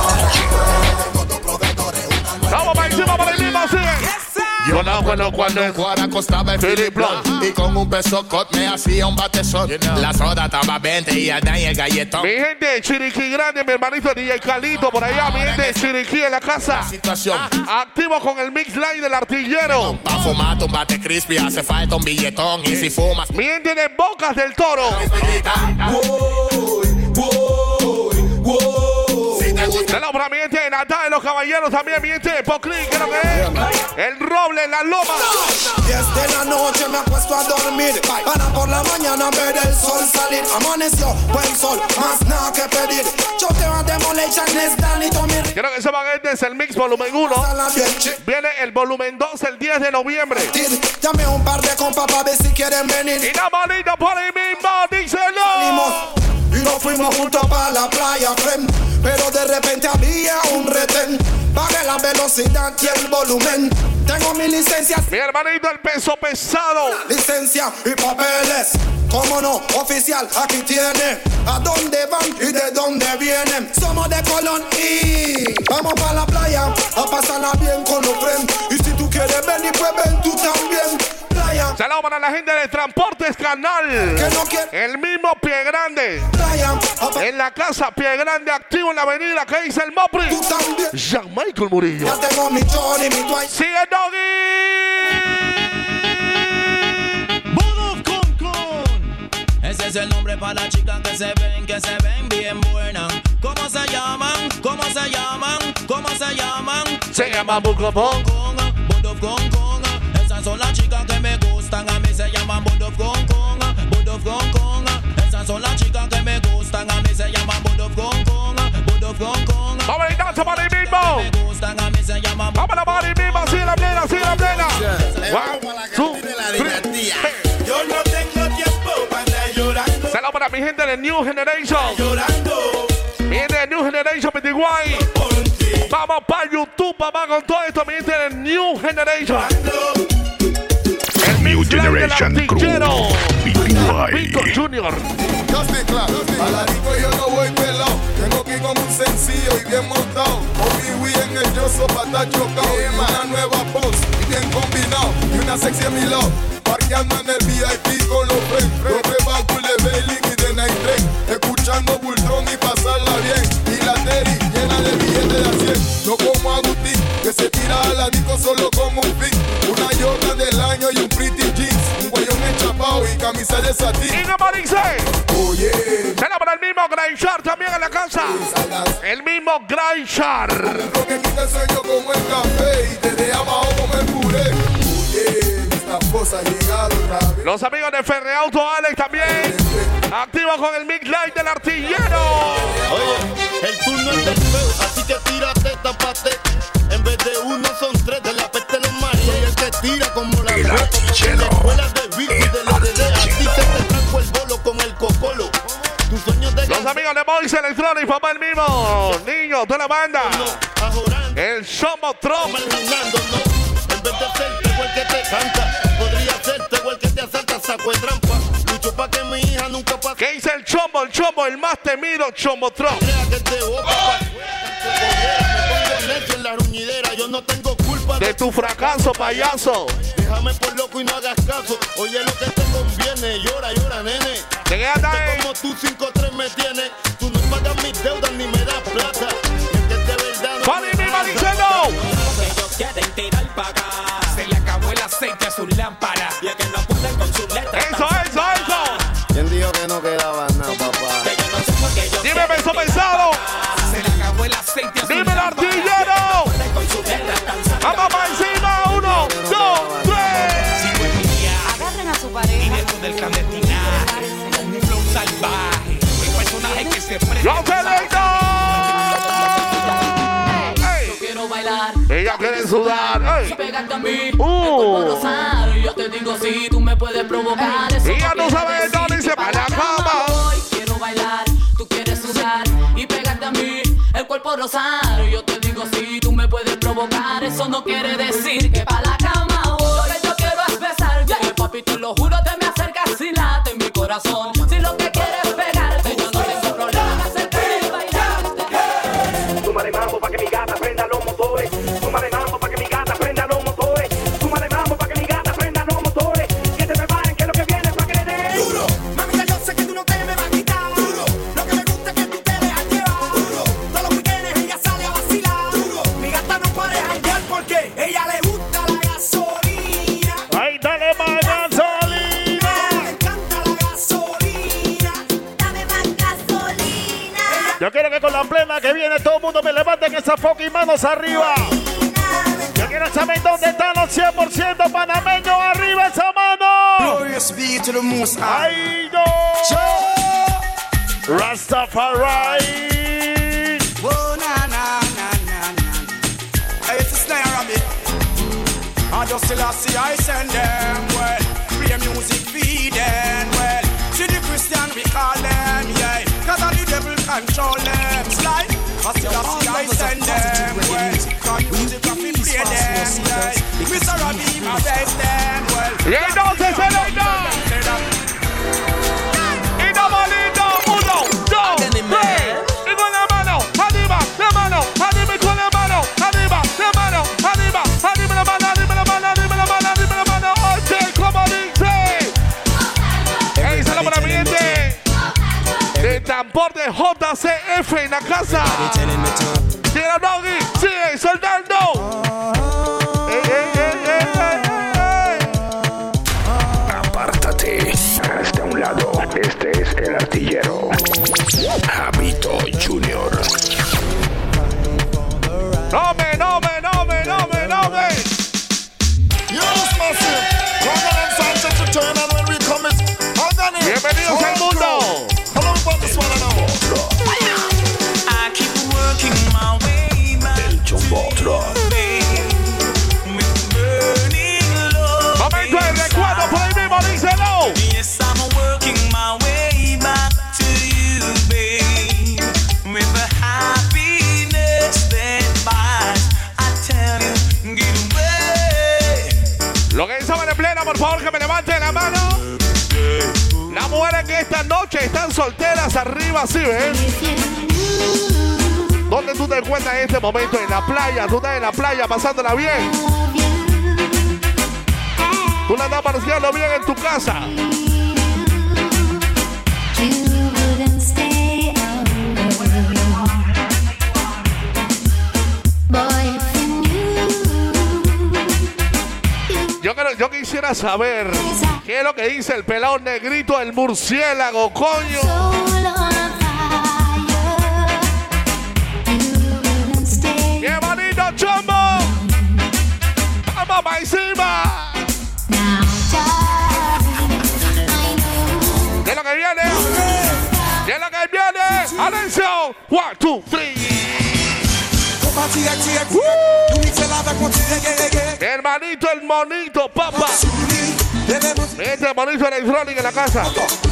artillero. Vamos para encima, para encima, sigue. Yo no bueno cuando el cuadra costaba el Philip Blunt. Y con un peso cot me hacía un batezón. La soda estaba veinte y allá en el galletón. Mi gente de Chiriquí Grande, mi hermanito D J Calito por allá. Mi gente de Chiriquí en la casa. Situación. Activo con el mix line del artillero. Pa' fumar un bate crispy hace falta un billetón. Y si fumas. Mi gente de Bocas del Toro. Saludos para mi gente de Natal, los caballeros también, mi gente de Poclín, creo que es. El Roble, la Loma. diez de la noche me acuesto a dormir. Para por la mañana ver el sol salir. Amaneció, buen sol, más nada que pedir. Choteo a Demolition, es Danito Mir. Creo que ese baguette es el mix volumen uno. Viene el volumen dos el diez de noviembre. Llame un par de compas para ver si quieren venir. Y la manita por ahí mismo, díselo. Y nos fuimos juntos para la playa, friend. Pero de repente había un retén. Pagué la velocidad y el volumen. Tengo mi licencia. Mi hermanito, el peso pesado. Licencia y papeles. Cómo no, oficial, aquí tiene. ¿A dónde van y de dónde vienen? Somos de Colón y vamos para la playa a pasarla bien con los friends. Y si tú quieres venir, pues ven tú también. Playa. Saludos para la gente de Transportes Canal. Que no quiere. El mismo Pie Grande. Playa. En la casa Pie Grande, activo en la avenida. ¿Qué dice el Mopri? Tú también. Jean Michael Murillo. Ya tengo mi Johnny, mi Dwight. Sigue Doggy. Ese es el nombre para las chicas que se ven, que se ven bien buenas. ¿Cómo se llaman? ¿Cómo se llaman? ¿Cómo se llaman? Se llama Bucopón. Budov Kong Kong. Esas son las chicas que me gustan. A mí se llaman Budov Kong Kong. Budov Kong Kong. Esas son las chicas que me gustan. A mí se llaman Budov Kong Kong. Budov Kong Kong. Vamos a ir danza para el mismo. Me gustan, a mí se llaman. Vamos a para el mismo. Así la plena, así la plena. One, two, three. Yo no tengo tiempo para andar llorando. Saludos para mi gente de New Generation. Llorando. Mi gente de New Generation Pitiguay. Vamos para YouTube, papá, con todo esto. Mi gente de New Generation. El New Generation Crew. P P Y. Víctor Junior. Yo estoy claro. A la disco yo no voy pelado. Tengo que ir como un sencillo y bien montado. O Wii en el yoso para estar chocado. Y una nueva pose y bien combinado. Y una sexy a mi lado. Parqueando en el V I P con los friends. Los rebancos de Bailey y de Night Train. Escuchando Bulldog y pasarla bien. Y la Terry llena de billetes de a cien. No como Agustín, que se tira a la disco solo como un pic. Una Jordan del año y un pretty jeans. Un guayón enchapado y camisa de satín. Y no me dice. Oye. Será para el mismo Grayshard también en la casa. El mismo Grayshard. Lo que quita el sueño como el café y te deja abajo como el puré. Oye. Los amigos de Ferreauto Alex también. Activo con el mix light del artillero. Oye, el turno es del feo, así que tírate, tapate. En vez de uno son tres, de la peste los maría. Y el que tira como la El artillero. Escuelas de Vicky de la D D, a ti se te trajo el bolo con el cocolo. Tus sueños de Los amigos de Boys Electronic, papá el mismo. Niño, toda la banda. El Chomotron. En vez de hacerte igual que te canta, podría hacerte igual que te asalta, saco de trampa. Lucho pa' que mi hija nunca pase. ¿Qué dice el Chombo? El Chombo, el más temido Chomotron. Crea que te boca pa' me pongo necio en la ruñidera, yo no tengo culpa de tu fracaso, payaso. Déjame por loco y no hagas caso. Oye lo que te conviene, llora, llora, nene. Te quedas ahí. Como tú cinco tres me tienes, tú no pagas mis deudas ni me das plata. Es que de verdad no. ¡Fanny, mi maniceno! Ellos quieren tirar pa' acá. Se le acabó el aceite a sus lámparas. Y es que no pueden con sus letras. Eso, eso, eso. ¿Quién dijo que no quedaba nada, papá? Que yo no sé por qué ellos Dime beso pensado. Se le acabó el aceite a sus Dime el artillero. Vamos para encima. Uno, dos, tres. Agarren a su pareja. Y dentro del clandestinaje. Un flow salvaje. Un personaje que se prende. ¡Los selectos! Bailar. Ella quiere sudar. Y pegarte a mí. Uh. Rosario, yo te digo si tú me puedes provocar. Eso ella no sabe dónde dice para la cama. Hoy quiero bailar, tú quieres sudar y pegarte a mí. El cuerpo rosario, yo te digo si tú me puedes provocar. Eso no quiere decir que para la cama voy. Lo que yo quiero es besarte. Yeah. Papi, te lo juro, te me acercas y late en mi corazón. Si lo que quieres es pegarte, yo no tengo problema en acercarme y bailarte. Suma de mambo pa' que mi gata prenda los motores. Suma de mambo pa' que mi gata prenda los motores. Suma de mambo pa' que mi gata prenda los motores. Que te preparen que lo que viene es pa' que le den duro. Mamita, yo sé que tú no te me vas a quitar duro. Lo que me gusta es que tú te dejas llevar duro. Todos los weekends ella sale a vacilar duro. Mi gata no puede janguear porque ella le gusta la gasolina. ¡Ay, dale más gasolina! Le encanta la gasolina. Dame más gasolina. Yo quiero que con la plena que viene todo el mundo me levanten esas fucking manos arriba. Yo quiero saber dónde están los cien por ciento panameños. Arriba esa mano. Glorious be to the most high. ¡Ay, no! Rastafari. Oh, na, na, na, na, na. Hey, it's a snare rabbit. I just still I see I send them. Well, play music feed them. Well, see the Christian we call them. Yeah, cause all the devil control them. Slide. I still I see I send them. Well, cause music I fi play them. Yeah, Mister Robbie my best them. Well, y entonces se le da. Y no malito. Uno, dos, tres. Y con la mano, arriba, la mano, arriba y con la mano, arriba, la mano, arriba, arriba la mano, arriba la mano, arriba la mano, arriba la mano. Oye, como dice. Ey, saludos para mi gente. De tambor de J C F en la casa. Tira Doggy, sigue soldando. Ey, ey, ey, ey, ey, ey. Apártate. Hasta un lado. Este es el artillero. Javito Junior. No me, no me, no me, no me, no me. Bienvenidos al mundo. El Chomotron. Momento de recuerdo por ahí mismo, díselo. Yes, I'm working my way back to you, babe. With the happiness that buys, I tell you, get away. Lo que saben en plena, por favor, que me levanten la mano. Las mujeres que esta noche están solteras arriba, ¿sí ves? ¿Dónde tú te encuentras en este momento? En la playa, tú estás en la playa pasándola bien. Tú la estás paseando bien en tu casa. Yo, quiero, yo quisiera saber qué es lo que dice el pelado negrito, el murciélago, coño. ¡Qué bonito, Chombo! ¡Vamos para encima! ¿Qué es lo que viene? ¿Qué es lo que viene? ¡Atención! One, two, three. Hermanito, el monito, papá. Mete el monito electrónico en la casa.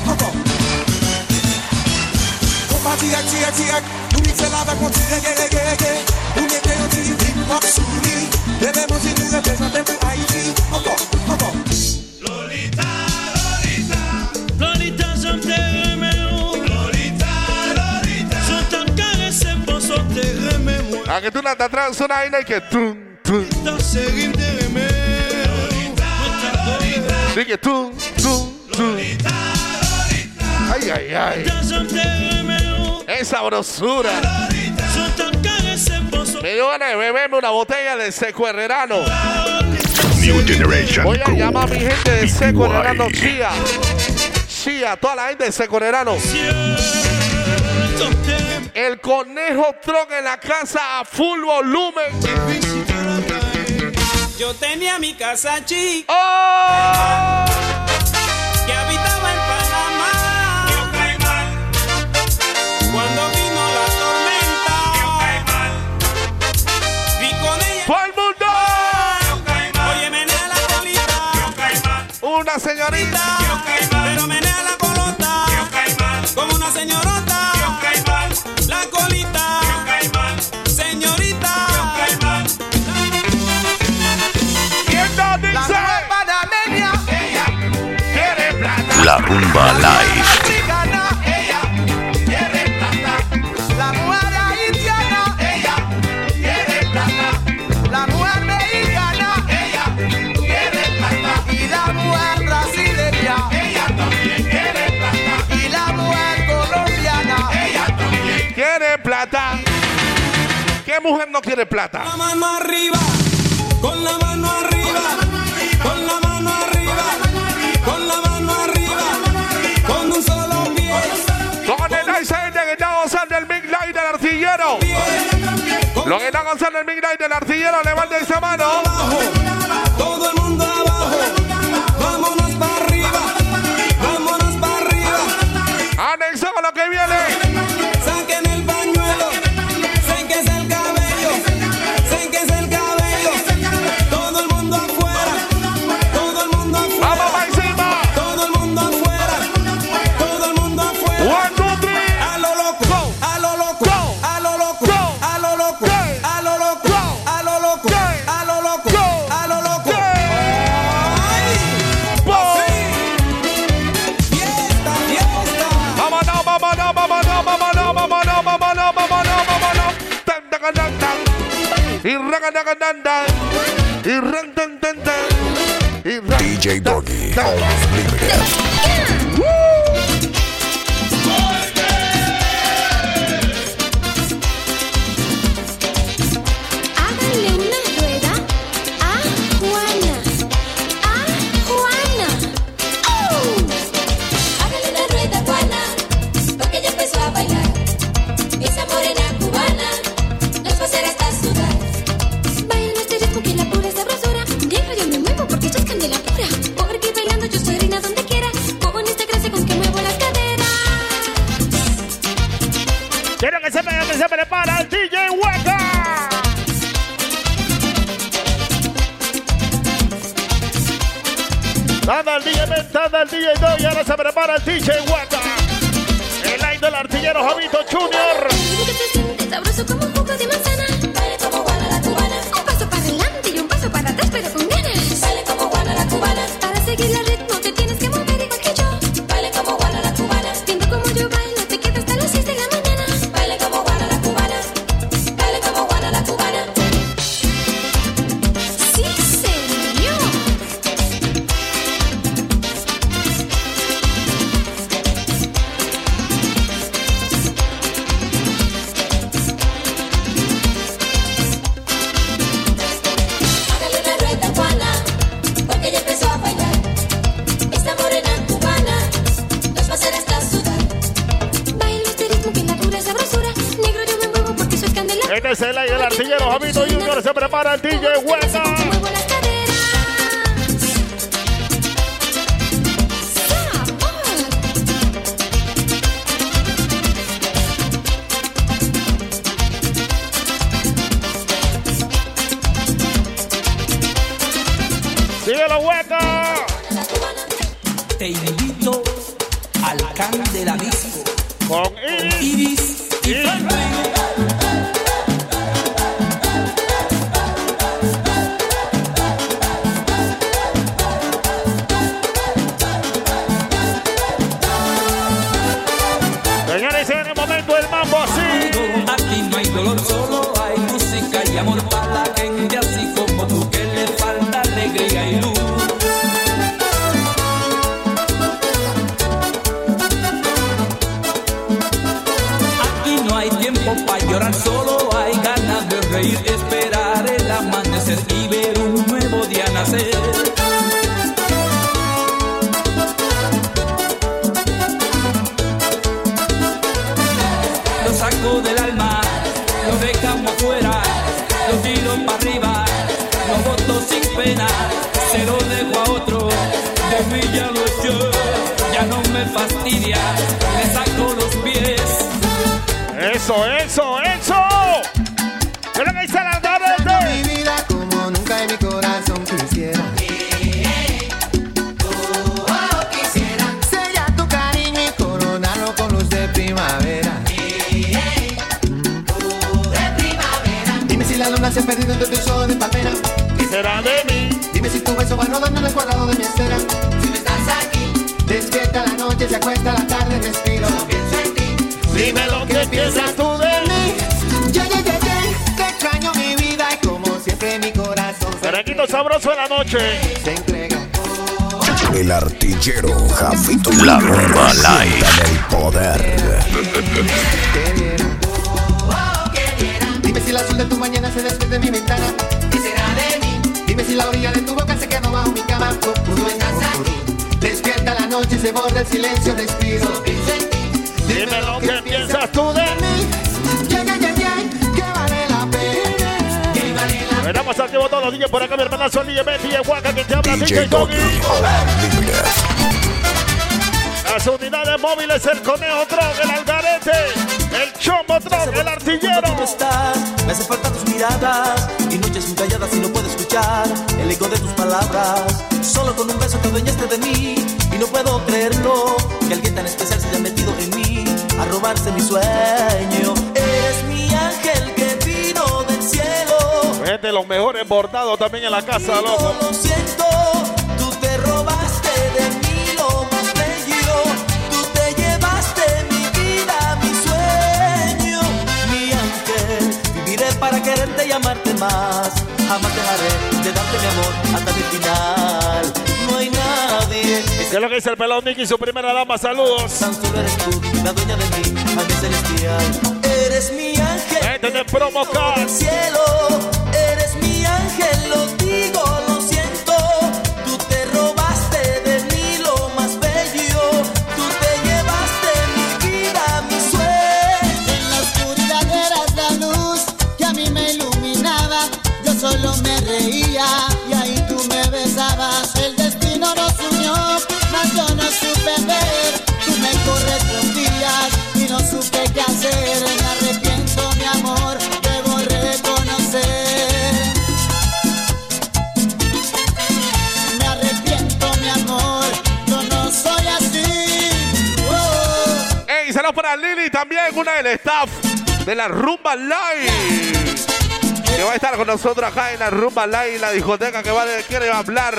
Lolita, Lolita, Lolita, je t'aime. Lolita, Lolita, je te caresse pour so t'aime. A que tú no te atrás una vaina y que tú, tú. Sí que tú, tú, tú. Ay, ay, ay. Esa sabrosura. Me dio ganas de beberme una botella de Seco Herrerano. New Generation Voy a Crew. llamar a mi gente de Seco Big Herrerano, White. Chía. Chía, toda la gente de Seco Herrerano. El conejo tron en la casa a full volumen. Yo tenía mi casa chica ¡Oh! que habitaba en Panamá. Cuando vino la tormenta, vi con ella. ¡Todo el mundo! Oye, menea la colita. Una señorita. Pero menea la colota. Como una señorota. La colita. Señorita. ¿Quién nos dice? La panameña. Ella quiere plata. La Rumba Live. Africana. Ella quiere plata. La mujer haitiana. Ella quiere plata. La mujer mexicana. Ella quiere plata. Y la mujer brasileña. Ella también quiere plata. Y la mujer colombiana. Ella también quiere plata. ¿Qué mujer no quiere plata? la mano arriba. Con la mano arriba. Con la mano arriba. Con la mano arriba. Con un solo pie. Con el nice gente que está gozando el Big Light del artillero. Lo que está gozando el Big Light del artillero, levante esa mano. Todo el mundo abajo. Vámonos para arriba. Vámonos para arriba. Anexo con lo que viene. Saquen el pañuelo. Séquese el cabello. Séquese el cabello. Todo el mundo afuera. Todo el mundo afuera. Vamos para encima. Todo el mundo afuera. Todo el mundo afuera. One, two, three. A lo loco. A lo loco. A lo loco. A lo loco. A lo loco. A lo loco. A lo loco. A lo loco. ¡Ay! Fiesta, fiesta. Vámonos, vámonos, vámonos, vámonos, vámonos, vámonos, vámonos, vámonos. Tan, tan, tan, tan. Y raca, tan, tan, tan. Y ran, tan, tan, tan. Y ran, D J Doggy, tan, tan. Unlimited. Háganle una rueda a Juana, a Juana. ¡Oh! Háganle una rueda a Juana, porque ella empezó a bailar. Esa morena cubana nos va a hacer hasta sudar. Baila este ritmo que la pura sabrosura. Vieja, yo me muevo porque ella es candela pura. Porque bailando yo soy reina donde quiera. Con esta gracia con que muevo las caderas. Quiero que sepan que se prepara el D J Hueca. Tada el D J Ben, tada el D J Dog y ahora se prepara el D J Hueca. El aire del artillero Javito Junior. Que se siente sabroso como un jugo de manzana. Baile como Juana la cubana. Un paso para adelante y un paso para atrás, pero con ganas. Baile como Juana la cubana. Para seguir el ritmo te tienes que mover igual que yo. Baile como Juana la cubana. Viendo como yo bailo, te quedas hasta las seis de la mañana. Baile como Juana la cubana. Baile como Juana la cubana. Sí, señor. Hágale una rueda a Juana, porque ella empezó a bailar. Esta morena cubana nos va a hacer hasta sudar. Baila este ritmo que la pura sabrosura. Negro yo me muevo porque soy candela. Este es el aire del artillero Javito Junior. Se prepara el D J Hueca. Muevo las caderas. Sabor. te invito al can de la disco. Con Iris, Iris y Franklin. Señores, en el momento del mambo así. Aquí no hay dolor, solo hay música y amor para la gente así como tú, que le falta alegría y luz. Aquí no hay tiempo para llorar, solo hay ganas de reír, esperar el amanecer y ver un nuevo día nacer. Lo saco del alma, lo dejamos afuera, lo tiro para arriba, lo boto sin pena, se lo dejo a otro, de mí ya lo eché, ya no me fastidia, le saco los pies. Eso, eso, eso. ¿Qué es lo que dice la Algarete? Mi vida como nunca en mi corazón quisiera. Sellar tu cariño y coronarlo con luz de primavera. Dime si la luna se ha perdido entre tus ojos de palmera. ¿Qué será de mí? Dime si tu beso va rodando en el cuadrado de mi esfera. Si no estás aquí, despierta la noche, se acuesta la tarde, respiro. No pienso en ti. Dime lo que piensas tú de mí. Ya, ya, ya, ya, te extraño mi vida y como siempre mi corazón se Merenguito sabroso de la noche. se entrega. El artillero Jafito La Rumba Live en el poder. Dime si el azul de tu mañana se despide de mi ventana. ¿Qué será de mí? Dime si la orilla de tu boca se quedó bajo mi cama. Tú no estás aquí. Despierta la noche, se borra el silencio, respiro. Solo pienso en ti. Dime lo que piensas tú de mí. Ya, ya, ya, ya, que vale la pena. Que vale la pena. Veramos activo todos los días por acá, mi hermanazo, el D J Ben, D J Waka, que te habla, D D J J Doggy. Unlimited. Las unidades móviles, el Conejo Tron, el Algarete, el Chombo Tron, el Artillero. ¿Cómo estás? Me hace falta tus miradas y noches muy calladas y no puedo escuchar el eco de tus palabras. Solo con un beso te adueñaste de mí y no puedo creerlo, que alguien tan especial se haya metido en mí a robarse mi sueño. Eres mi ángel que vino del cielo. Es de los mejores bordados también en la casa, loco. Lo siento, tú te robaste de mí lo más bello, tú te llevaste mi vida, mi sueño. Mi ángel, viviré para quererte y amarte más. Jamás dejaré de darte mi amor hasta mi final. No hay nadie. ¿Qué es lo que dice el pelón Nicky, su primera dama? Saludos. Tan solo eres tú, la dueña de mí, ángel celestial. Eres mi ángel. Este de promo car. Del cielo, eres mi ángel, lo digo, lo siento. Tú te robaste de mí lo más bello. Tú te llevaste mi vida, mi sueño. En la oscuridad eras la luz que a mí me iluminaba. Yo solo me reía y ahí tú me besabas. El destino nos unió, mas yo no supe ver. Tú me correspondías y no supe qué hacer. Me arrepiento, mi amor, debo reconocer. Me arrepiento, mi amor, yo no soy así. Oh. Ey, saludos para Lili también, una del staff de la Rumba Live. Que va a estar con nosotros acá en la Rumba Live, la discoteca que va de, quiere hablar.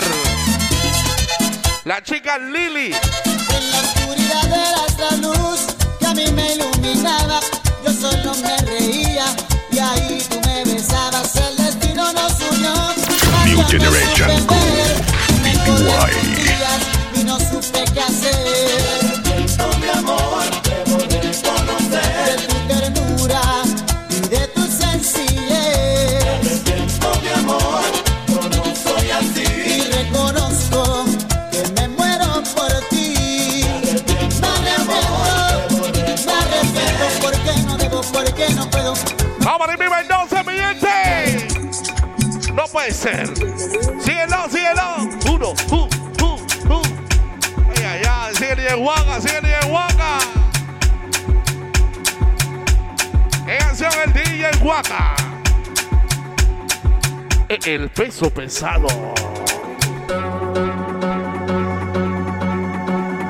La chica Lili. En la oscuridad eras la luz que a mí me iluminaba. Yo solo me reía y ahí tú me besabas. El destino nos unió. New Generation Me correspondías y no supe qué hacer. Mi amor, debo reconocer. De tu ternura y de tu sencillez. Mi amor, yo no soy así. Y reconozco que me muero por ti. Me arrepiento, me arrepiento. ¿Por qué no debo? ¿Por qué no puedo? Vamos a vivir entonces, mi gente. No puede ser. Síguelo, síguelo. Uno, uh, uh, uh. Ay, ay, ay. Sigue D J Waka, sigue D J Waka. En canción el D J Waka. El peso pesado.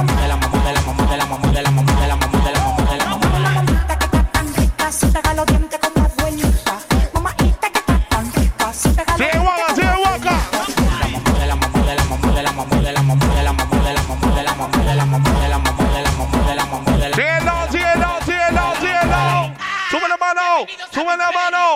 Sube la mano.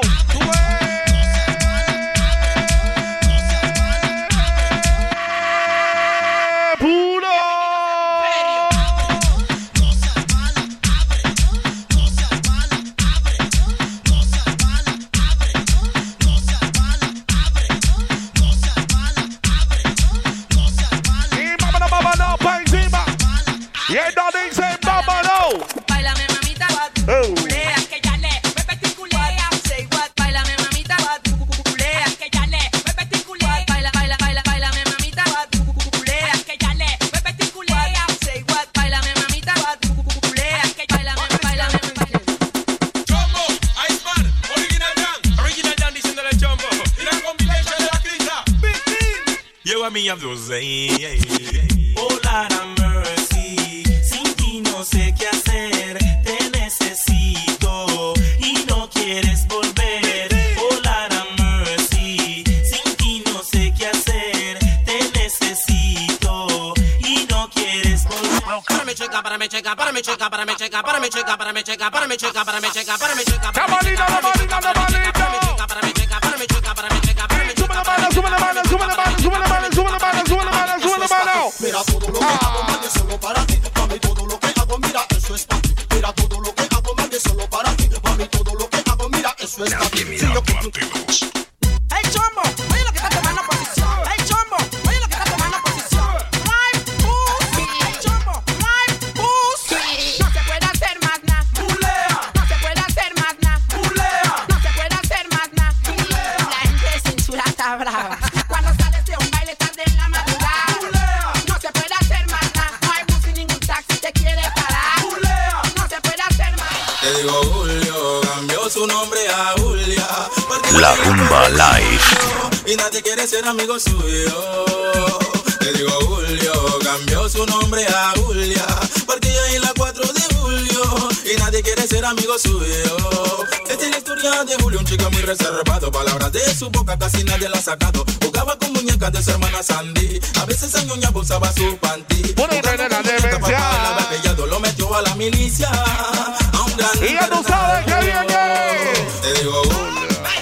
me have to say. Oh, Lord have mercy. Sin ti no sé qué hacer. Te necesito y no quieres volver. Oh, Lord have mercy. Sin ti no sé qué hacer. Te necesito y no quieres volver. Para me checa, para me checa, para me checa, para me checa, para me checa, para me checa, para me checa, para me checa, para me checa, para me checa, para me checa, para me checa, para me checa, para me checa, para me checa, para me checa, para me checa. Sube la mano, sube la mano, sube la mano, sube la mano, sube la mano, sube la mano. Mira todo lo que hago, más de solo para ti. Para mí todo lo que hago, mira, eso es para ti. Mira todo lo que hago, más de solo para ti. Para mí todo lo que hago, mira, eso es para ti. Si yo quiero. Hey chombo, oye lo que está tomando posición. Hey chombo, oye lo que está tomando posición. Live boost. Hey chombo, live boost. No se puede hacer más nada. No se puede hacer más nada. No se puede hacer más nada. La gente sin chula está brava. Cuando sales de un baile estás de la madrugada. No se puede hacer más nada. No hay bus y ningún taxi te quiere parar. No se puede hacer más. Te digo Julio, cambió su nombre a Julia. La Rumba Live. Y nadie quiere ser amigo suyo. Te digo Julio, cambió su nombre a Julia. Porque ella es la cuatro de julio. Y nadie quiere ser amigo suyo. Esta es la historia de Julio, un chico muy reservado. Palabras de su boca casi nadie la ha sacado. Jugaba con muñecas de su hermana Sandy. A veces a ñoña usaba su panty. Bueno, de la demencia. Lo metió a la milicia. A un gran y ya tú sabes que viene. Te digo Julio.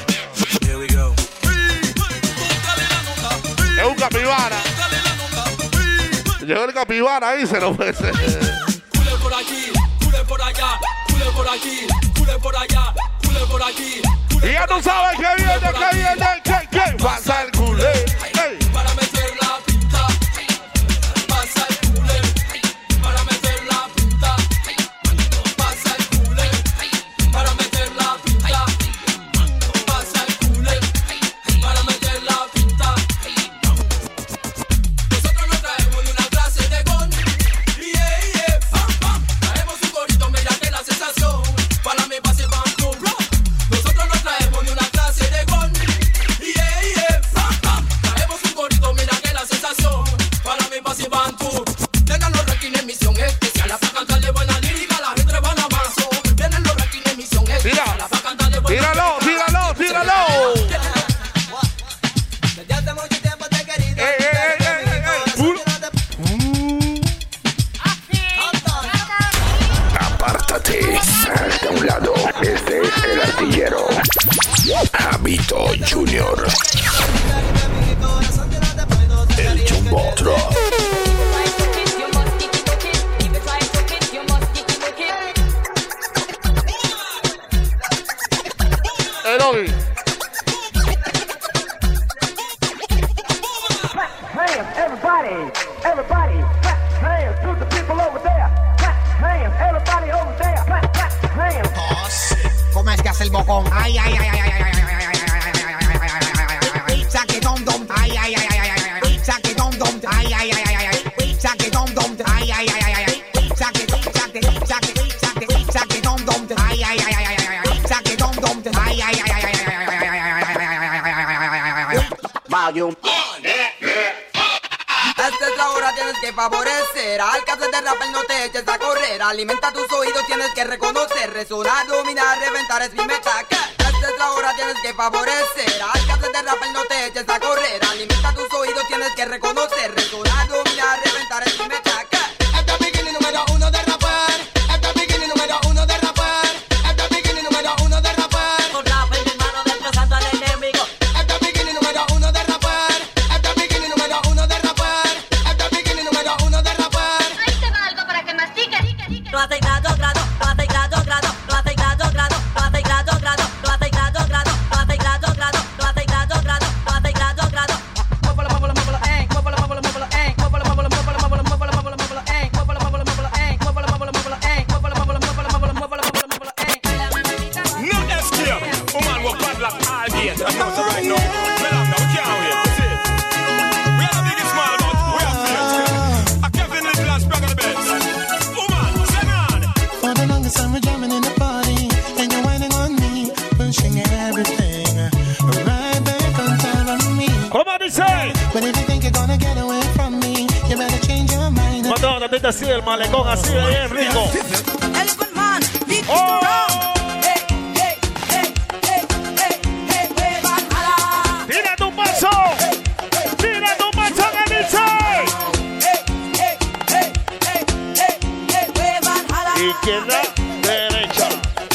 Es un capibara. Llegó el capibara ahí, se lo puede. Cule por aquí, cule por allá, cule por aquí, cule por allá, cule por aquí. Y ya tú sabes que viene, que viene, que, que pasa el culé. Hey. Para meter la pinta, pasa el culé. Para meter la pinta, pasa el culé. Para meter la pinta, pasa el culé. Para meter la pinta. Nosotros no traemos ni una clase de con. Yeah, yeah, pam, pam. Traemos un corito, mira que la sensación. Para mi pase banco, bro. Nosotros no traemos ni una clase de con. Yeah, yeah, pam, pam. Traemos un corito, mira que la sensación. Para mi pase banco. Tengan los rankings en misión especial. Para cantarle buena lírica, la gente van a marzo. Tienen los rankings en misión especial. Para cantarle buena Tíralo, tíralo, tíralo. Desde hace mucho tiempo te he querido. Ey, ey, ey, ey, ey, ey. Apártate. Hasta un lado. Este es el artillero. Javito Junior. El Jumbo Truck. El Obi. Hands, everybody, everybody, clap hands to the people over there. Clap hands, everybody over there. Clap, clap hands. Oh shit. ¿Cómo es que hace el bocón? Ay, ay, ay, ay, ay, ay, ay, ay, ay, ay, ay, ay, saque dom dom. Ay, ay, ay, ay, ay, ay, saque dom dom. Ay, ay, ay, ay, ay, saque dom dom. Ay, ay, ay, ay, ay, saque, saque, saque, saque, saque dom dom. Ay, ay, ay, ay, ay, saque dom dom. Ay, ay, ay, ay, ay, Volume. Esta es la hora, tienes que favorecer al que haces de rap, no te eches a correr. Alimenta tus oídos, tienes que reconocer. Resonar, dominar, reventar es mi meta. Esta es la hora, tienes que favorecer al que haces de rap, no te eches a correr. Alimenta tus oídos, tienes que reconocer. Resonar, dominar, reventar es mi meta. Este es beginning número uno de rapper. Este es beginning número uno de rapper. Este es beginning número uno de rapper. Con rap en mi mano destrozando al enemigo. Este es beginning número uno de rapper. Este es beginning número uno de rapper. Este es beginning número uno de rapper. Ahí te va algo para que mastiques. Lo hace grado, grado, lo hace grado, grado, lo hace grado, grado, lo hace grado, grado, lo hace grado, grado, lo hace grado, grado, lo hace grado, grado, lo hace grado, grado. Móvelo, móvelo, móvelo, eh, móvelo, móvelo, móvelo, eh, móvelo, móvelo, móvelo, móvelo, móvelo, móvelo, móvelo, eh, móvelo, móvelo, móvelo, eh, móvelo, móvelo, móvelo, eh, móvelo, móvelo, móvelo, móvelo, móvelo, móvelo, móvelo, eh. No escape. Woman will padlock all gate. I know so right now. Let up now. We can't wait. See it. We are the biggest small but we are fierce. A Kevin Little and Spraggle the Benz. Woman, send on. For the longest time gente así del malecón, así de bien rico. Oh. Tira tu paso, tira tu paso que dice. Izquierda, derecha.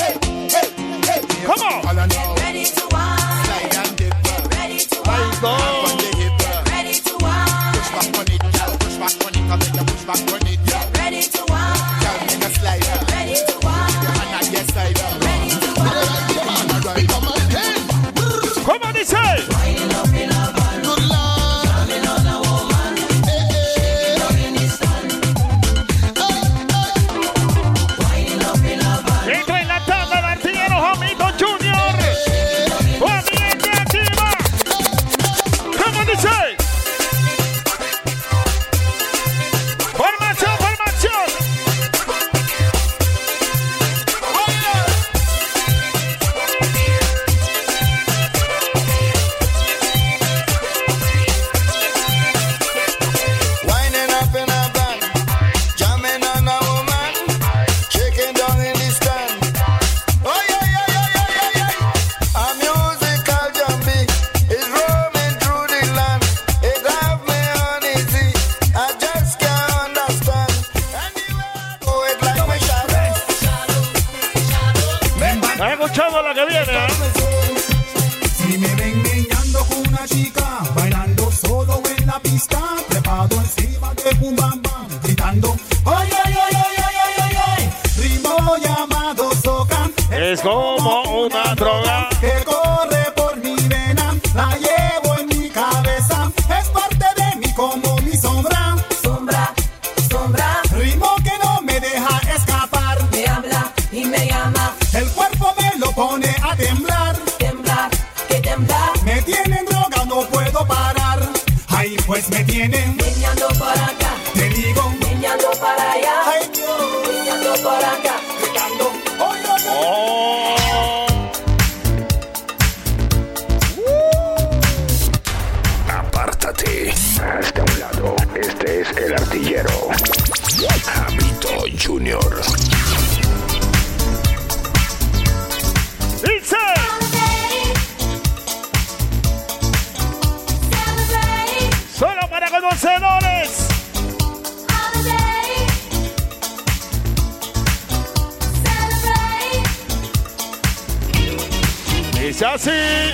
Come on. Ahí go. ¿Cómo dice? Entra en la tabla el artillero Jamito Junior. Poniente activa. ¿Cómo dice? Formación, formación. Winding up in a van, jamming on a woman, shaking down in the stand. Oh yeah, yeah, yeah, yeah, yeah, yeah. A musical jumpy is roaming through the land. It have me uneasy, I just can't understand. Anywhere I go, it like my shadow. ¿Estás escuchando la que viene? ¿Eh? Si me ven meñando con una chica, bailando solo en la pista, trepado encima de un bam bam, gritando, ¡ay, ay, ay, ay, ay, ay, ay, ay! Ritmo llamado soca, Es como una droga. que corre por mi vena, la llevo en mi cabeza, es parte de mí como mi sombra. Sombra, sombra, ritmo que no me deja escapar. Me habla y me llama, el cuerpo me lo pone a temblar. Temblar, que temblar. Me tienen droga, no puedo parar. Ay, pues me tienen meñando para acá. Te digo, meñando para allá. Ay, Dios, meñando para acá. Gritando, ¡ay, ay, ay! Oh. Apártate. Hasta un lado. Este es el artillero. Jamito Junior. Dice. Solo para conocedores. Dice así.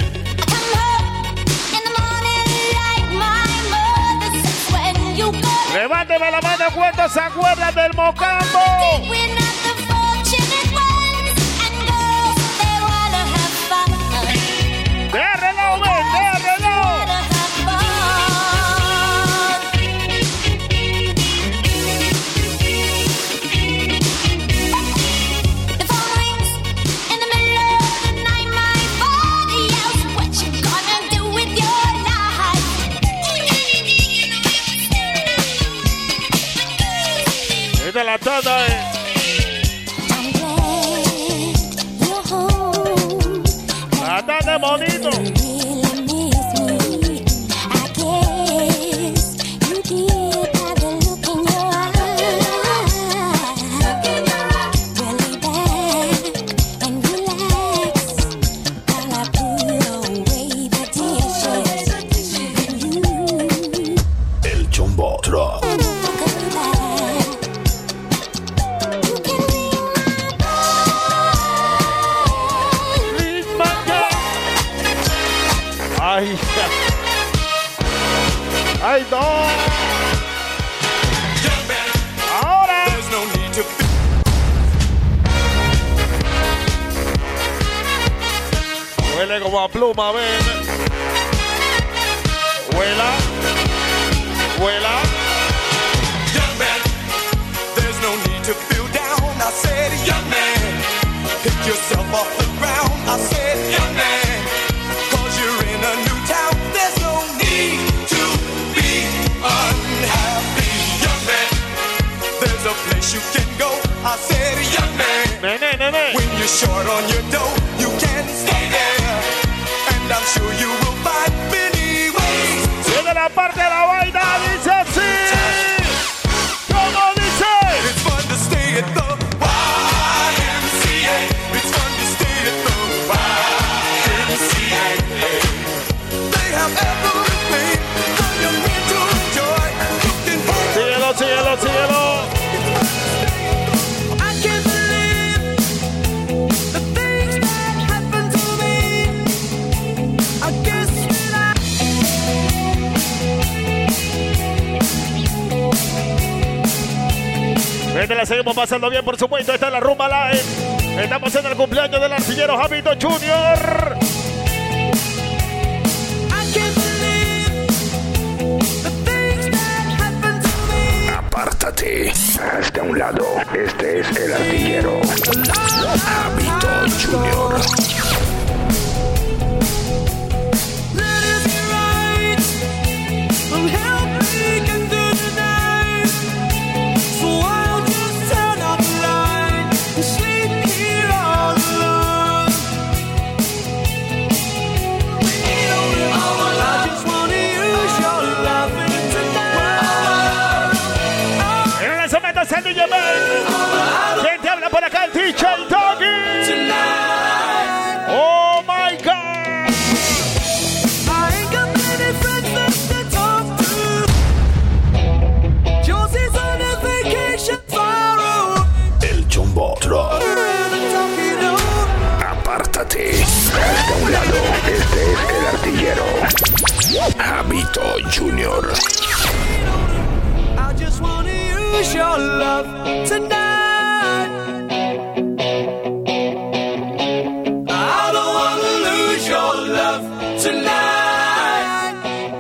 Levánteme la mano cuando se acuerdan del Mocambo. ¡Déjalo, ven! ¡Déjalo! Esta es la tanda, eh. La tanda es bonito. El Jumbo Truck. Ay, ay, no. Ahora. Huele como a pluma, ven. Huela. Huela. Young man, there's no need to feel down. I said, young man, pick yourself off the ground. I said, young man, cause you're in a new town. There's no need to be unhappy. Young man, there's a place you can go. I said, young man, nene, nene. When you're short on your dough, you can stay there. And I'm sure you will find many ways. Viene la parte de la vaina, dice así. ¿Cómo dice? que la seguimos pasando bien, por supuesto. Esta es la Rumba Live. Estamos en el cumpleaños del artillero Javito Junior. Apártate. Hasta un lado. Este es el artillero. Javito Junior. El D J Ben. ¿Quién te habla por acá? El D J Doggy. Oh my God. El Jumbo Truck. Apártate. Hasta un lado. Este es el artillero. Javito Junior. Your love tonight. I don't wanna lose your love tonight.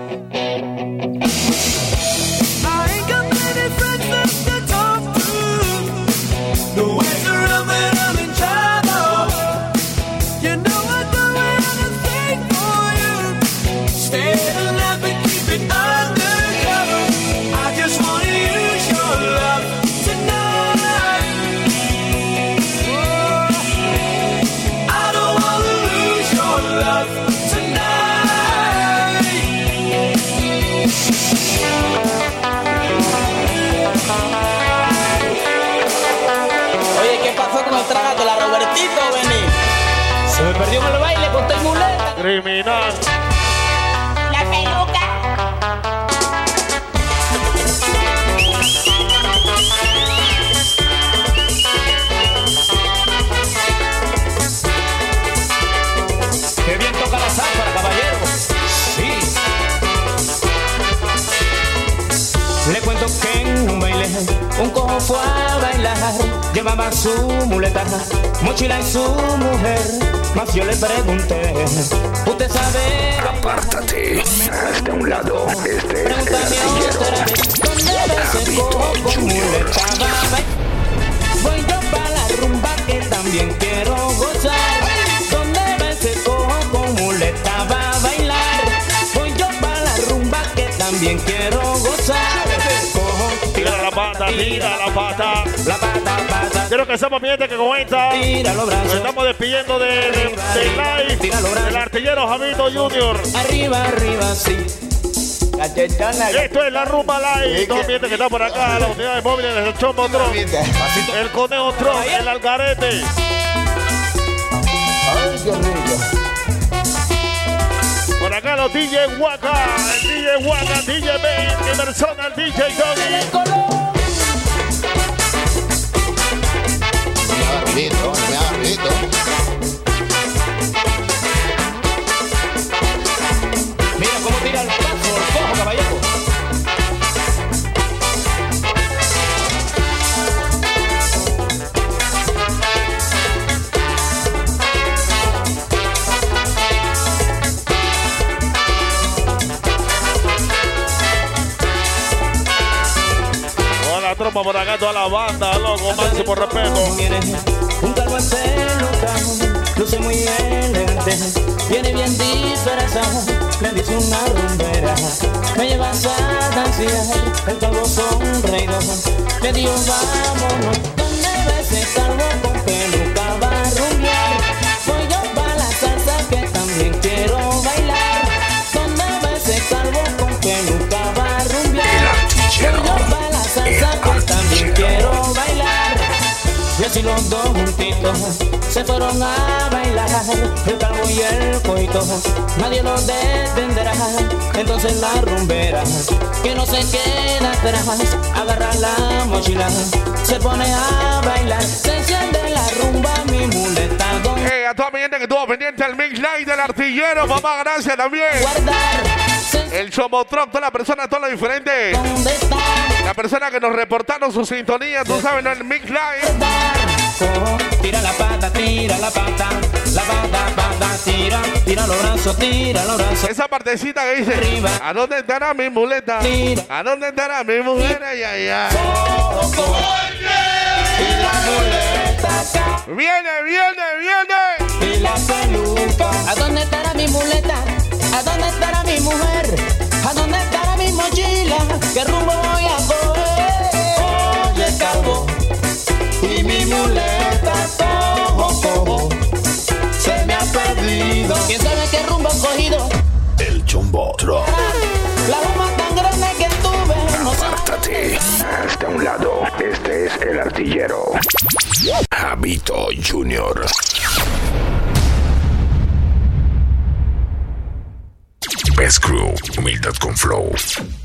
I ain't got many friends left to talk to. No way to run when I'm in trouble. You know I'd do anything for you. Stay alive and keep it undercover. I just wanna use your love tonight. Oh, I don't wanna lose your love tonight. Oye, ¿qué pasó con el trágate la Robertito, Benny? Se me perdió en el baile con tu muleta. Criminal. La peluca. Qué bien toca la záfara, caballero. Sí. Le cuento que en un baile un cojo fue a bailar. Llevaba su muleta, mochila y su mujer. Más yo le pregunté, ¿usted sabe? Apártate. Hasta un lado. Este es el artillero. ¿Dónde va ese cojo con muleta? Voy yo para la rumba que también quiero gozar. ¿Dónde va ese cojo con muleta? Va a bailar. Voy yo para la rumba que también quiero gozar. Cojo, tira la pata, tira la pata. La pata, pata. Quiero que sepa mi gente que comenta. Tira los brazos. Nos estamos despidiendo de, de, de live del artillero Javito Junior. Arriba, arriba, sí. Esto es la Rumba Live. Todo mi gente que está por acá. Las unidades móviles del Chombo Tron. El Conejo Tron. El Algarete. Ay, qué rico. Por acá los D J Waka. El D J Waka, D J Ben. En persona el D J Doggy. Me haga ruidito, me haga ruidito. Mira cómo tira el paso, el cojo, caballero. Toda la tropa por acá, toda la banda, loco, máximo respeto. Un calvo encelucado, luce muy elegante, viene bien disfrazado, le dice una rumbera, me llevas a danzar, el calvo sonreído, le digo vámonos, ¿dónde va ese calvo con peluca va a rumbear? Voy yo para la salsa que también quiero bailar, ¿dónde va ese calvo con peluca va a rumbear? Voy yo para la salsa que también quiero bailar. Y así los dos juntitos se fueron a bailar, el calvo y el coito, nadie los detendrá. Entonces la rumbera, que no se queda atrás, agarra la mochila, se pone a bailar, se enciende la rumba, mi muleta. Hey, a toda mi gente que estuvo pendiente al Mix Live del artillero, papá, gracias también. Guardar, El Chomotrop, toda la persona, todo lo diferente. La persona que nos reportaron su sintonía, tú sabes, ¿no? El Mix Live. Tira la pata, tira la pata, la pata, pata, tira, tira los brazos, tira los brazos. Esa partecita que dice, arriba. ¿A dónde estará mi muleta? Tira. ¿A dónde estará mi mujer? Ay, ay, ay. Y la muleta acá. Viene, viene, viene. Y la peluca. ¿A dónde estará mi muleta? ¿A dónde estará mi mujer? ¿A dónde estará mi mochila? ¿Qué rumbo voy a coger? Oye, calvo. Y mi muleta, cojo, cojo, se me ha perdido. ¿Quién sabe qué rumbo he cogido? El Chombo Drop. La bomba tan grande que tuve. No Apártate. Hasta un lado. Este es el artillero. Javito Junior. Best Crew. Humildad con flow.